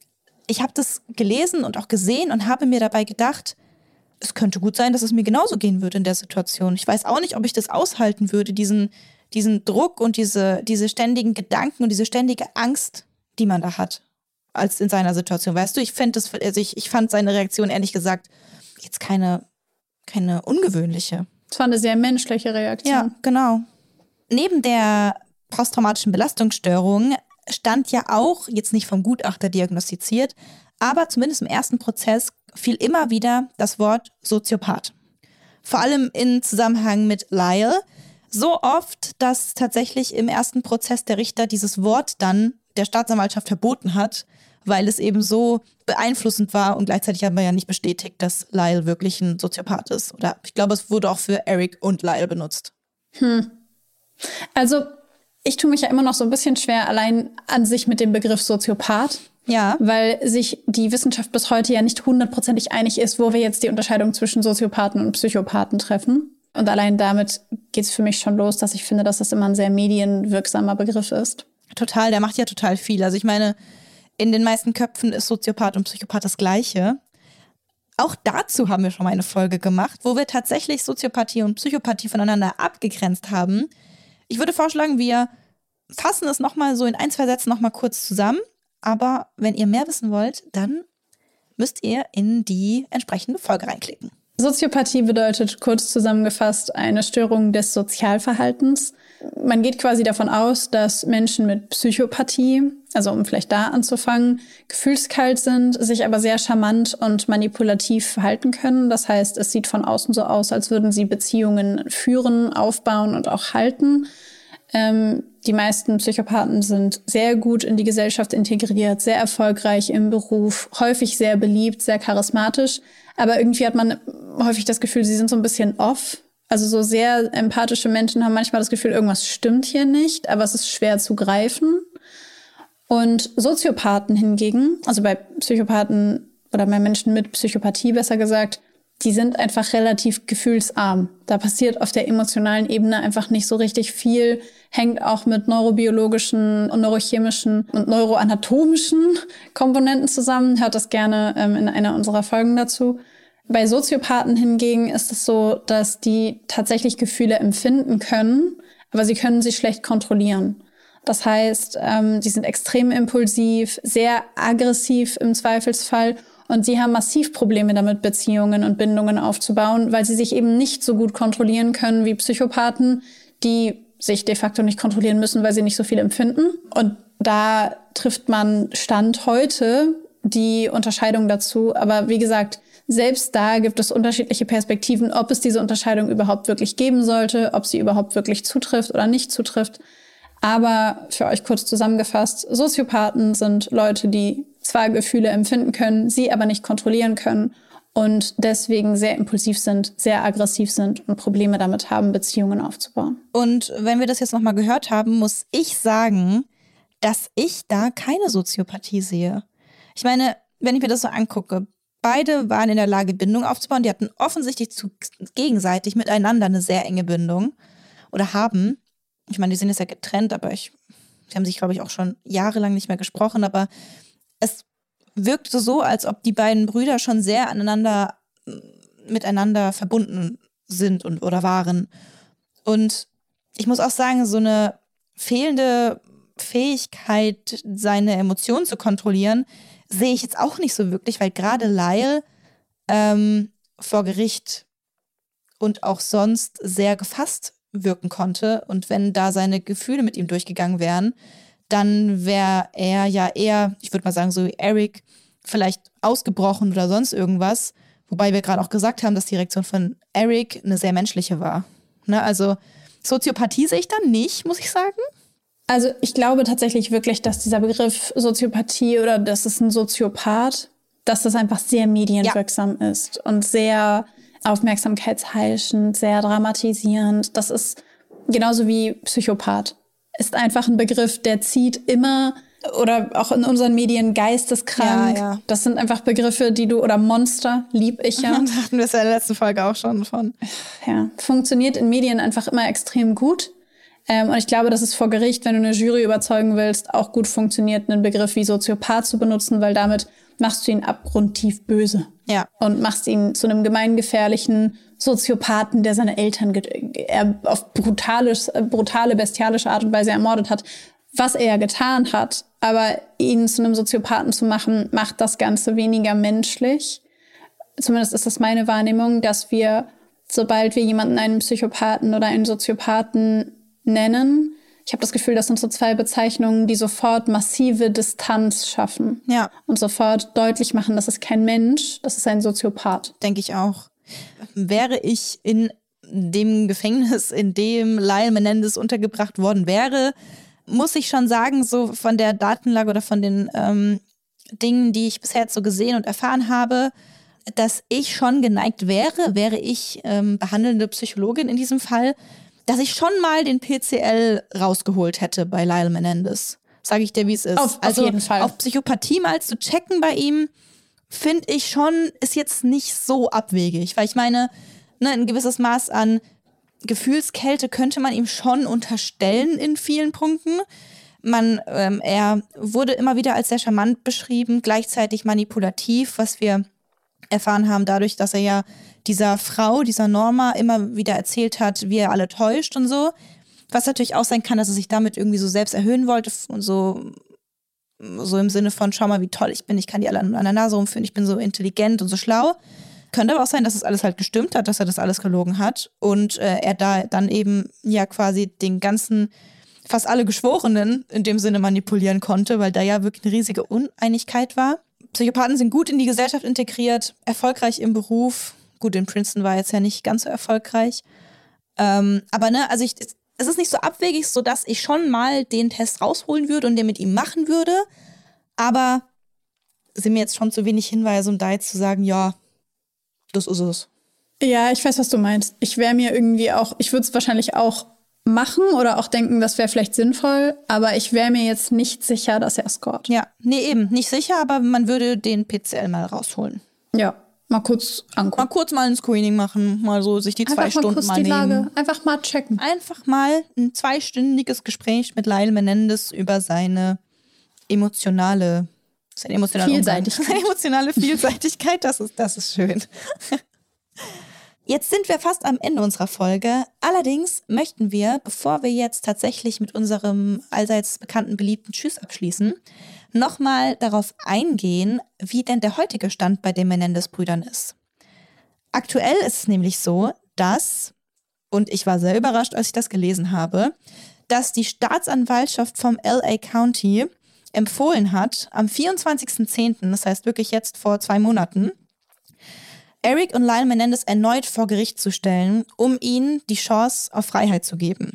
Ich habe das gelesen und auch gesehen und habe mir dabei gedacht, es könnte gut sein, dass es mir genauso gehen würde in der Situation. Ich weiß auch nicht, ob ich das aushalten würde, diesen, diesen Druck und diese, diese ständigen Gedanken und diese ständige Angst, die man da hat, als in seiner Situation. Weißt du, ich, das, also ich, ich fand seine Reaktion ehrlich gesagt jetzt keine, keine ungewöhnliche. Es war eine sehr menschliche Reaktion. Ja, genau. Neben der posttraumatischen Belastungsstörung stand ja auch, jetzt nicht vom Gutachter diagnostiziert, aber zumindest im ersten Prozess fiel immer wieder das Wort Soziopath. Vor allem in Zusammenhang mit Lyle. So oft, dass tatsächlich im ersten Prozess der Richter dieses Wort dann der Staatsanwaltschaft verboten hat, weil es eben so beeinflussend war und gleichzeitig haben wir ja nicht bestätigt, dass Lyle wirklich ein Soziopath ist. Oder ich glaube, es wurde auch für Eric und Lyle benutzt. Hm. Also ich tue mich ja immer noch so ein bisschen schwer allein an sich mit dem Begriff Soziopath. Ja. Weil sich die Wissenschaft bis heute ja nicht hundertprozentig einig ist, wo wir jetzt die Unterscheidung zwischen Soziopathen und Psychopathen treffen. Und allein damit geht es für mich schon los, dass ich finde, dass das immer ein sehr medienwirksamer Begriff ist. Total, der macht ja total viel. Also ich meine, in den meisten Köpfen ist Soziopath und Psychopath das Gleiche. Auch dazu haben wir schon mal eine Folge gemacht, wo wir tatsächlich Soziopathie und Psychopathie voneinander abgegrenzt haben. Ich würde vorschlagen, wir fassen es nochmal so in ein, zwei Sätzen nochmal kurz zusammen. Aber wenn ihr mehr wissen wollt, dann müsst ihr in die entsprechende Folge reinklicken. Soziopathie bedeutet kurz zusammengefasst eine Störung des Sozialverhaltens. Man geht quasi davon aus, dass Menschen mit Psychopathie, also um vielleicht da anzufangen, gefühlskalt sind, sich aber sehr charmant und manipulativ verhalten können. Das heißt, es sieht von außen so aus, als würden sie Beziehungen führen, aufbauen und auch halten. Ähm, die meisten Psychopathen sind sehr gut in die Gesellschaft integriert, sehr erfolgreich im Beruf, häufig sehr beliebt, sehr charismatisch. Aber irgendwie hat man häufig das Gefühl, sie sind so ein bisschen off. Also so sehr empathische Menschen haben manchmal das Gefühl, irgendwas stimmt hier nicht, aber es ist schwer zu greifen. Und Soziopathen hingegen, also bei Psychopathen oder bei Menschen mit Psychopathie besser gesagt, die sind einfach relativ gefühlsarm. Da passiert auf der emotionalen Ebene einfach nicht so richtig viel, hängt auch mit neurobiologischen und neurochemischen und neuroanatomischen Komponenten zusammen. Hört das gerne ähm, in einer unserer Folgen dazu. Bei Soziopathen hingegen ist es so, dass die tatsächlich Gefühle empfinden können, aber sie können sie schlecht kontrollieren. Das heißt, ähm, die sind extrem impulsiv, sehr aggressiv im Zweifelsfall. Und sie haben massiv Probleme damit, Beziehungen und Bindungen aufzubauen, weil sie sich eben nicht so gut kontrollieren können wie Psychopathen, die sich de facto nicht kontrollieren müssen, weil sie nicht so viel empfinden. Und da trifft man Stand heute die Unterscheidung dazu. Aber wie gesagt, selbst da gibt es unterschiedliche Perspektiven, ob es diese Unterscheidung überhaupt wirklich geben sollte, ob sie überhaupt wirklich zutrifft oder nicht zutrifft. Aber für euch kurz zusammengefasst, Soziopathen sind Leute, die zwar Gefühle empfinden können, sie aber nicht kontrollieren können und deswegen sehr impulsiv sind, sehr aggressiv sind und Probleme damit haben, Beziehungen aufzubauen. Und wenn wir das jetzt nochmal gehört haben, muss ich sagen, dass ich da keine Soziopathie sehe. Ich meine, wenn ich mir das so angucke, beide waren in der Lage, Bindung aufzubauen. Die hatten offensichtlich zu, gegenseitig miteinander eine sehr enge Bindung oder haben. Ich meine, die sind jetzt ja getrennt, aber ich, die haben sich, glaube ich, auch schon jahrelang nicht mehr gesprochen. Aber es wirkte so, als ob die beiden Brüder schon sehr aneinander, miteinander verbunden sind und oder waren. Und ich muss auch sagen, so eine fehlende Fähigkeit, seine Emotionen zu kontrollieren, sehe ich jetzt auch nicht so wirklich, weil gerade Lyle ähm, vor Gericht und auch sonst sehr gefasst wirken konnte. Und wenn da seine Gefühle mit ihm durchgegangen wären, dann wäre er ja eher, ich würde mal sagen, so wie Eric, vielleicht ausgebrochen oder sonst irgendwas. Wobei wir gerade auch gesagt haben, dass die Reaktion von Eric eine sehr menschliche war. Ne? Also Soziopathie sehe ich dann nicht, muss ich sagen. Also ich glaube tatsächlich wirklich, dass dieser Begriff Soziopathie oder das ist ein Soziopath, dass das einfach sehr medienwirksam ja. ist und sehr aufmerksamkeitsheischend, sehr dramatisierend. Das ist genauso wie Psychopath. Ist einfach ein Begriff, der zieht immer, oder auch in unseren Medien geisteskrank. Ja, ja. Das sind einfach Begriffe, die du, oder Monster, lieb ich ja. Da hatten wir es ja in der letzten Folge auch schon von. Ja, funktioniert in Medien einfach immer extrem gut. Ähm, und ich glaube, dass es vor Gericht, wenn du eine Jury überzeugen willst, auch gut funktioniert, einen Begriff wie Soziopath zu benutzen, weil damit machst du ihn abgrundtief böse. Ja. Und machst ihn zu einem gemeingefährlichen Soziopathen, der seine Eltern get- er auf brutales, brutale, bestialische Art und Weise ermordet hat. Was er getan hat, aber ihn zu einem Soziopathen zu machen, macht das Ganze weniger menschlich. Zumindest ist das meine Wahrnehmung, dass wir, sobald wir jemanden einen Psychopathen oder einen Soziopathen nennen, ich habe das Gefühl, das sind so zwei Bezeichnungen, die sofort massive Distanz schaffen. Ja. Und sofort deutlich machen, das ist kein Mensch, das ist ein Soziopath. Denke ich auch. Wäre ich in dem Gefängnis, in dem Lyle Menendez untergebracht worden wäre, muss ich schon sagen, so von der Datenlage oder von den ähm, Dingen, die ich bisher so gesehen und erfahren habe, dass ich schon geneigt wäre, wäre ich ähm, behandelnde Psychologin in diesem Fall, dass ich schon mal den P C L rausgeholt hätte bei Lyle Menendez. Sage ich dir, wie es ist. Auf, also auf jeden Fall. Auf Psychopathie mal zu checken bei ihm, finde ich schon, ist jetzt nicht so abwegig. Weil ich meine, ne, ein gewisses Maß an Gefühlskälte könnte man ihm schon unterstellen in vielen Punkten. Man, ähm, er wurde immer wieder als sehr charmant beschrieben, gleichzeitig manipulativ, was wir erfahren haben dadurch, dass er ja dieser Frau, dieser Norma immer wieder erzählt hat, wie er alle täuscht und so. Was natürlich auch sein kann, dass er sich damit irgendwie so selbst erhöhen wollte und so so im Sinne von, schau mal, wie toll ich bin, ich kann die alle an der Nase rumführen, ich bin so intelligent und so schlau. Könnte aber auch sein, dass es alles halt gestimmt hat, dass er das alles gelogen hat und äh, er da dann eben ja quasi den ganzen, fast alle Geschworenen in dem Sinne manipulieren konnte, weil da ja wirklich eine riesige Uneinigkeit war. Psychopathen sind gut in die Gesellschaft integriert, erfolgreich im Beruf. Gut, in Princeton war jetzt ja nicht ganz so erfolgreich. Ähm, aber ne, also ich, es ist nicht so abwegig, sodass ich schon mal den Test rausholen würde und den mit ihm machen würde. Aber sind mir jetzt schon zu wenig Hinweise, um da jetzt zu sagen, ja, das ist es. Ja, ich weiß, was du meinst. Ich wäre mir irgendwie auch, ich würde es wahrscheinlich auch machen oder auch denken, das wäre vielleicht sinnvoll, aber ich wäre mir jetzt nicht sicher, dass er scored. Ja, nee, eben, nicht sicher, aber man würde den P C L mal rausholen. Ja, mal kurz angucken. Mal kurz mal ein Screening machen, mal so sich die Einfach zwei mal Stunden kurz mal die nehmen. Lage. Einfach mal checken. Einfach mal ein zweistündiges Gespräch mit Lyle Menendez über seine emotionale Seine emotionale Vielseitigkeit. Seine emotionale Vielseitigkeit, das ist, das ist schön. Jetzt sind wir fast am Ende unserer Folge. Allerdings möchten wir, bevor wir jetzt tatsächlich mit unserem allseits bekannten, beliebten Tschüss abschließen, nochmal darauf eingehen, wie denn der heutige Stand bei den Menendez-Brüdern ist. Aktuell ist es nämlich so, dass, und ich war sehr überrascht, als ich das gelesen habe, dass die Staatsanwaltschaft vom L A County empfohlen hat, am vierundzwanzigsten zehnten, das heißt wirklich jetzt vor zwei Monaten, Eric und Lyle Menendez erneut vor Gericht zu stellen, um ihnen die Chance auf Freiheit zu geben.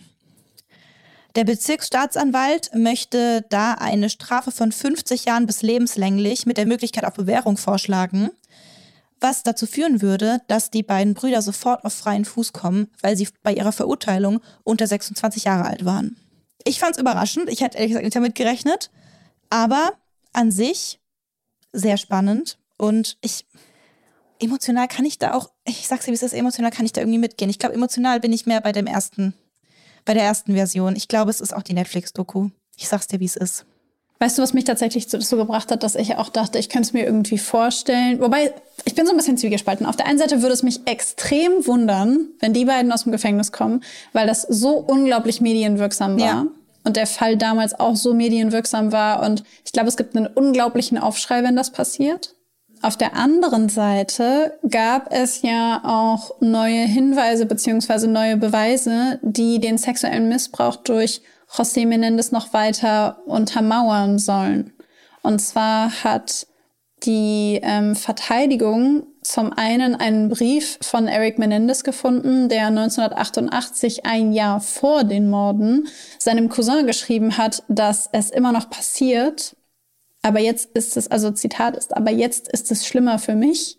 Der Bezirksstaatsanwalt möchte da eine Strafe von fünfzig Jahren bis lebenslänglich mit der Möglichkeit auf Bewährung vorschlagen, was dazu führen würde, dass die beiden Brüder sofort auf freien Fuß kommen, weil sie bei ihrer Verurteilung unter sechsundzwanzig Jahre alt waren. Ich fand's überraschend, ich hätte ehrlich gesagt nicht damit gerechnet, aber an sich sehr spannend und ich... Emotional kann ich da auch, ich sag's dir, wie es ist, emotional kann ich da irgendwie mitgehen. Ich glaube, emotional bin ich mehr bei dem ersten, bei der ersten Version. Ich glaube, es ist auch die Netflix-Doku. Ich sag's dir, wie es ist. Weißt du, was mich tatsächlich dazu gebracht hat, dass ich auch dachte, ich könnte es mir irgendwie vorstellen. Wobei, ich bin so ein bisschen zwiegespalten. Auf der einen Seite würde es mich extrem wundern, wenn die beiden aus dem Gefängnis kommen, weil das so unglaublich medienwirksam war. Ja. Und der Fall damals auch so medienwirksam war. Und ich glaube, es gibt einen unglaublichen Aufschrei, wenn das passiert. Auf der anderen Seite gab es ja auch neue Hinweise bzw. neue Beweise, die den sexuellen Missbrauch durch José Menendez noch weiter untermauern sollen. Und zwar hat die ähm, Verteidigung zum einen einen Brief von Eric Menendez gefunden, der neunzehnhundertachtundachtzig, ein Jahr vor den Morden, seinem Cousin geschrieben hat, dass es immer noch passiert. Aber jetzt ist es, also Zitat ist, aber jetzt ist es schlimmer für mich.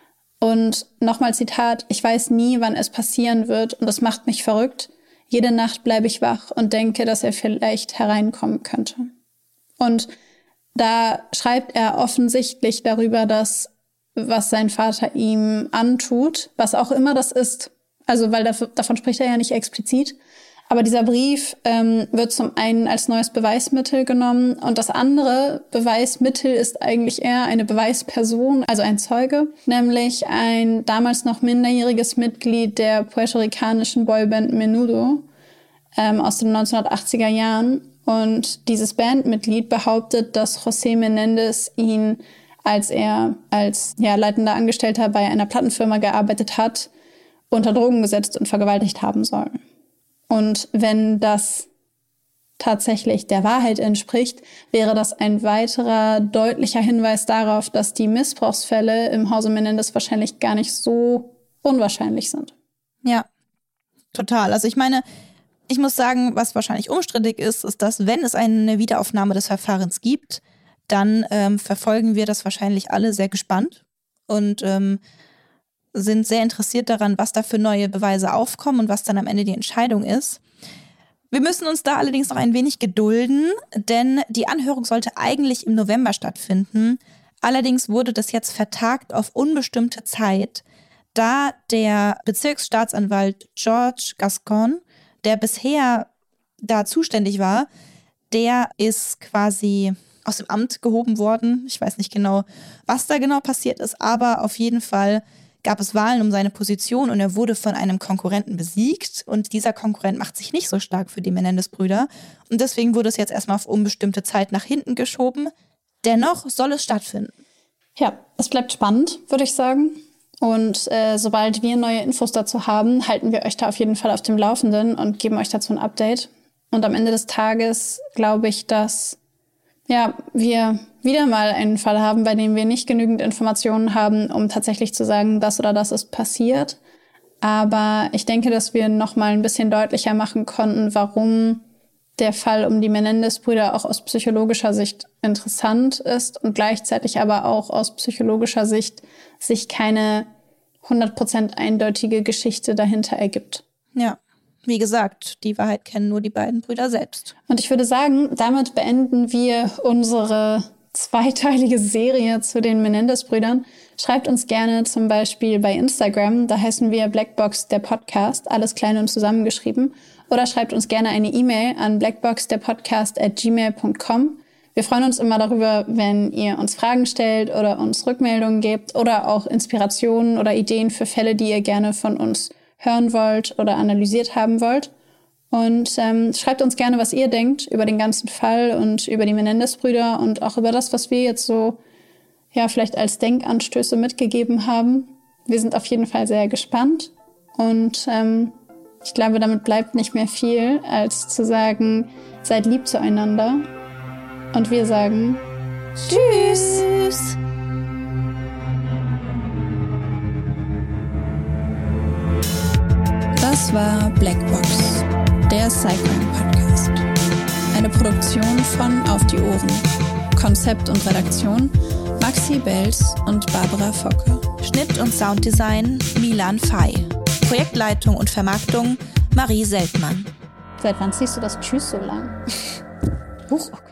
Und nochmal Zitat, ich weiß nie, wann es passieren wird und das macht mich verrückt. Jede Nacht bleibe ich wach und denke, dass er vielleicht hereinkommen könnte. Und da schreibt er offensichtlich darüber, dass, was sein Vater ihm antut, was auch immer das ist. Also, weil dafür, davon spricht er ja nicht explizit. Aber dieser Brief ähm, wird zum einen als neues Beweismittel genommen und das andere Beweismittel ist eigentlich eher eine Beweisperson, also ein Zeuge, nämlich ein damals noch minderjähriges Mitglied der puerto-ricanischen Boyband Menudo ähm, aus den neunzehnhundertachtziger Jahren. Und dieses Bandmitglied behauptet, dass José Menendez ihn, als er als ja, leitender Angestellter bei einer Plattenfirma gearbeitet hat, unter Drogen gesetzt und vergewaltigt haben soll. Und wenn das tatsächlich der Wahrheit entspricht, wäre das ein weiterer deutlicher Hinweis darauf, dass die Missbrauchsfälle im Hause Menendez wahrscheinlich gar nicht so unwahrscheinlich sind. Ja, total. Also ich meine, ich muss sagen, was wahrscheinlich umstrittig ist, ist, dass wenn es eine Wiederaufnahme des Verfahrens gibt, dann ähm, verfolgen wir das wahrscheinlich alle sehr gespannt und ähm, sind sehr interessiert daran, was da für neue Beweise aufkommen und was dann am Ende die Entscheidung ist. Wir müssen uns da allerdings noch ein wenig gedulden, denn die Anhörung sollte eigentlich im November stattfinden. Allerdings wurde das jetzt vertagt auf unbestimmte Zeit, da der Bezirksstaatsanwalt George Gascon, der bisher da zuständig war, der ist quasi aus dem Amt gehoben worden. Ich weiß nicht genau, was da genau passiert ist, aber auf jeden Fall gab es Wahlen um seine Position und er wurde von einem Konkurrenten besiegt. Und dieser Konkurrent macht sich nicht so stark für die Menendez-Brüder. Und deswegen wurde es jetzt erstmal auf unbestimmte Zeit nach hinten geschoben. Dennoch soll es stattfinden. Ja, es bleibt spannend, würde ich sagen. Und äh, sobald wir neue Infos dazu haben, halten wir euch da auf jeden Fall auf dem Laufenden und geben euch dazu ein Update. Und am Ende des Tages glaube ich, dass ja, wir wieder mal einen Fall haben, bei dem wir nicht genügend Informationen haben, um tatsächlich zu sagen, das oder das ist passiert. Aber ich denke, dass wir noch mal ein bisschen deutlicher machen konnten, warum der Fall um die Menendez-Brüder auch aus psychologischer Sicht interessant ist und gleichzeitig aber auch aus psychologischer Sicht sich keine hundert Prozent eindeutige Geschichte dahinter ergibt. Ja. Wie gesagt, die Wahrheit kennen nur die beiden Brüder selbst. Und ich würde sagen, damit beenden wir unsere zweiteilige Serie zu den Menendez-Brüdern. Schreibt uns gerne zum Beispiel bei Instagram, da heißen wir Blackbox der Podcast, alles klein und zusammengeschrieben. Oder schreibt uns gerne eine E-Mail an blackboxderpodcast at gmail punkt com. Wir freuen uns immer darüber, wenn ihr uns Fragen stellt oder uns Rückmeldungen gebt oder auch Inspirationen oder Ideen für Fälle, die ihr gerne von uns hören wollt oder analysiert haben wollt. Und ähm, schreibt uns gerne, was ihr denkt über den ganzen Fall und über die Menendez-Brüder und auch über das, was wir jetzt so ja vielleicht als Denkanstöße mitgegeben haben. Wir sind auf jeden Fall sehr gespannt und ähm, ich glaube, damit bleibt nicht mehr viel, als zu sagen, seid lieb zueinander. Und wir sagen Tschüss! Das war Blackbox, der Sci-Fi-Podcast. Eine Produktion von Auf die Ohren. Konzept und Redaktion Maxi Belz und Barbara Focke. Schnitt und Sounddesign Milan Fey. Projektleitung und Vermarktung Marie Seltmann. Seit wann ziehst du das Tschüss so lang? Huch, okay.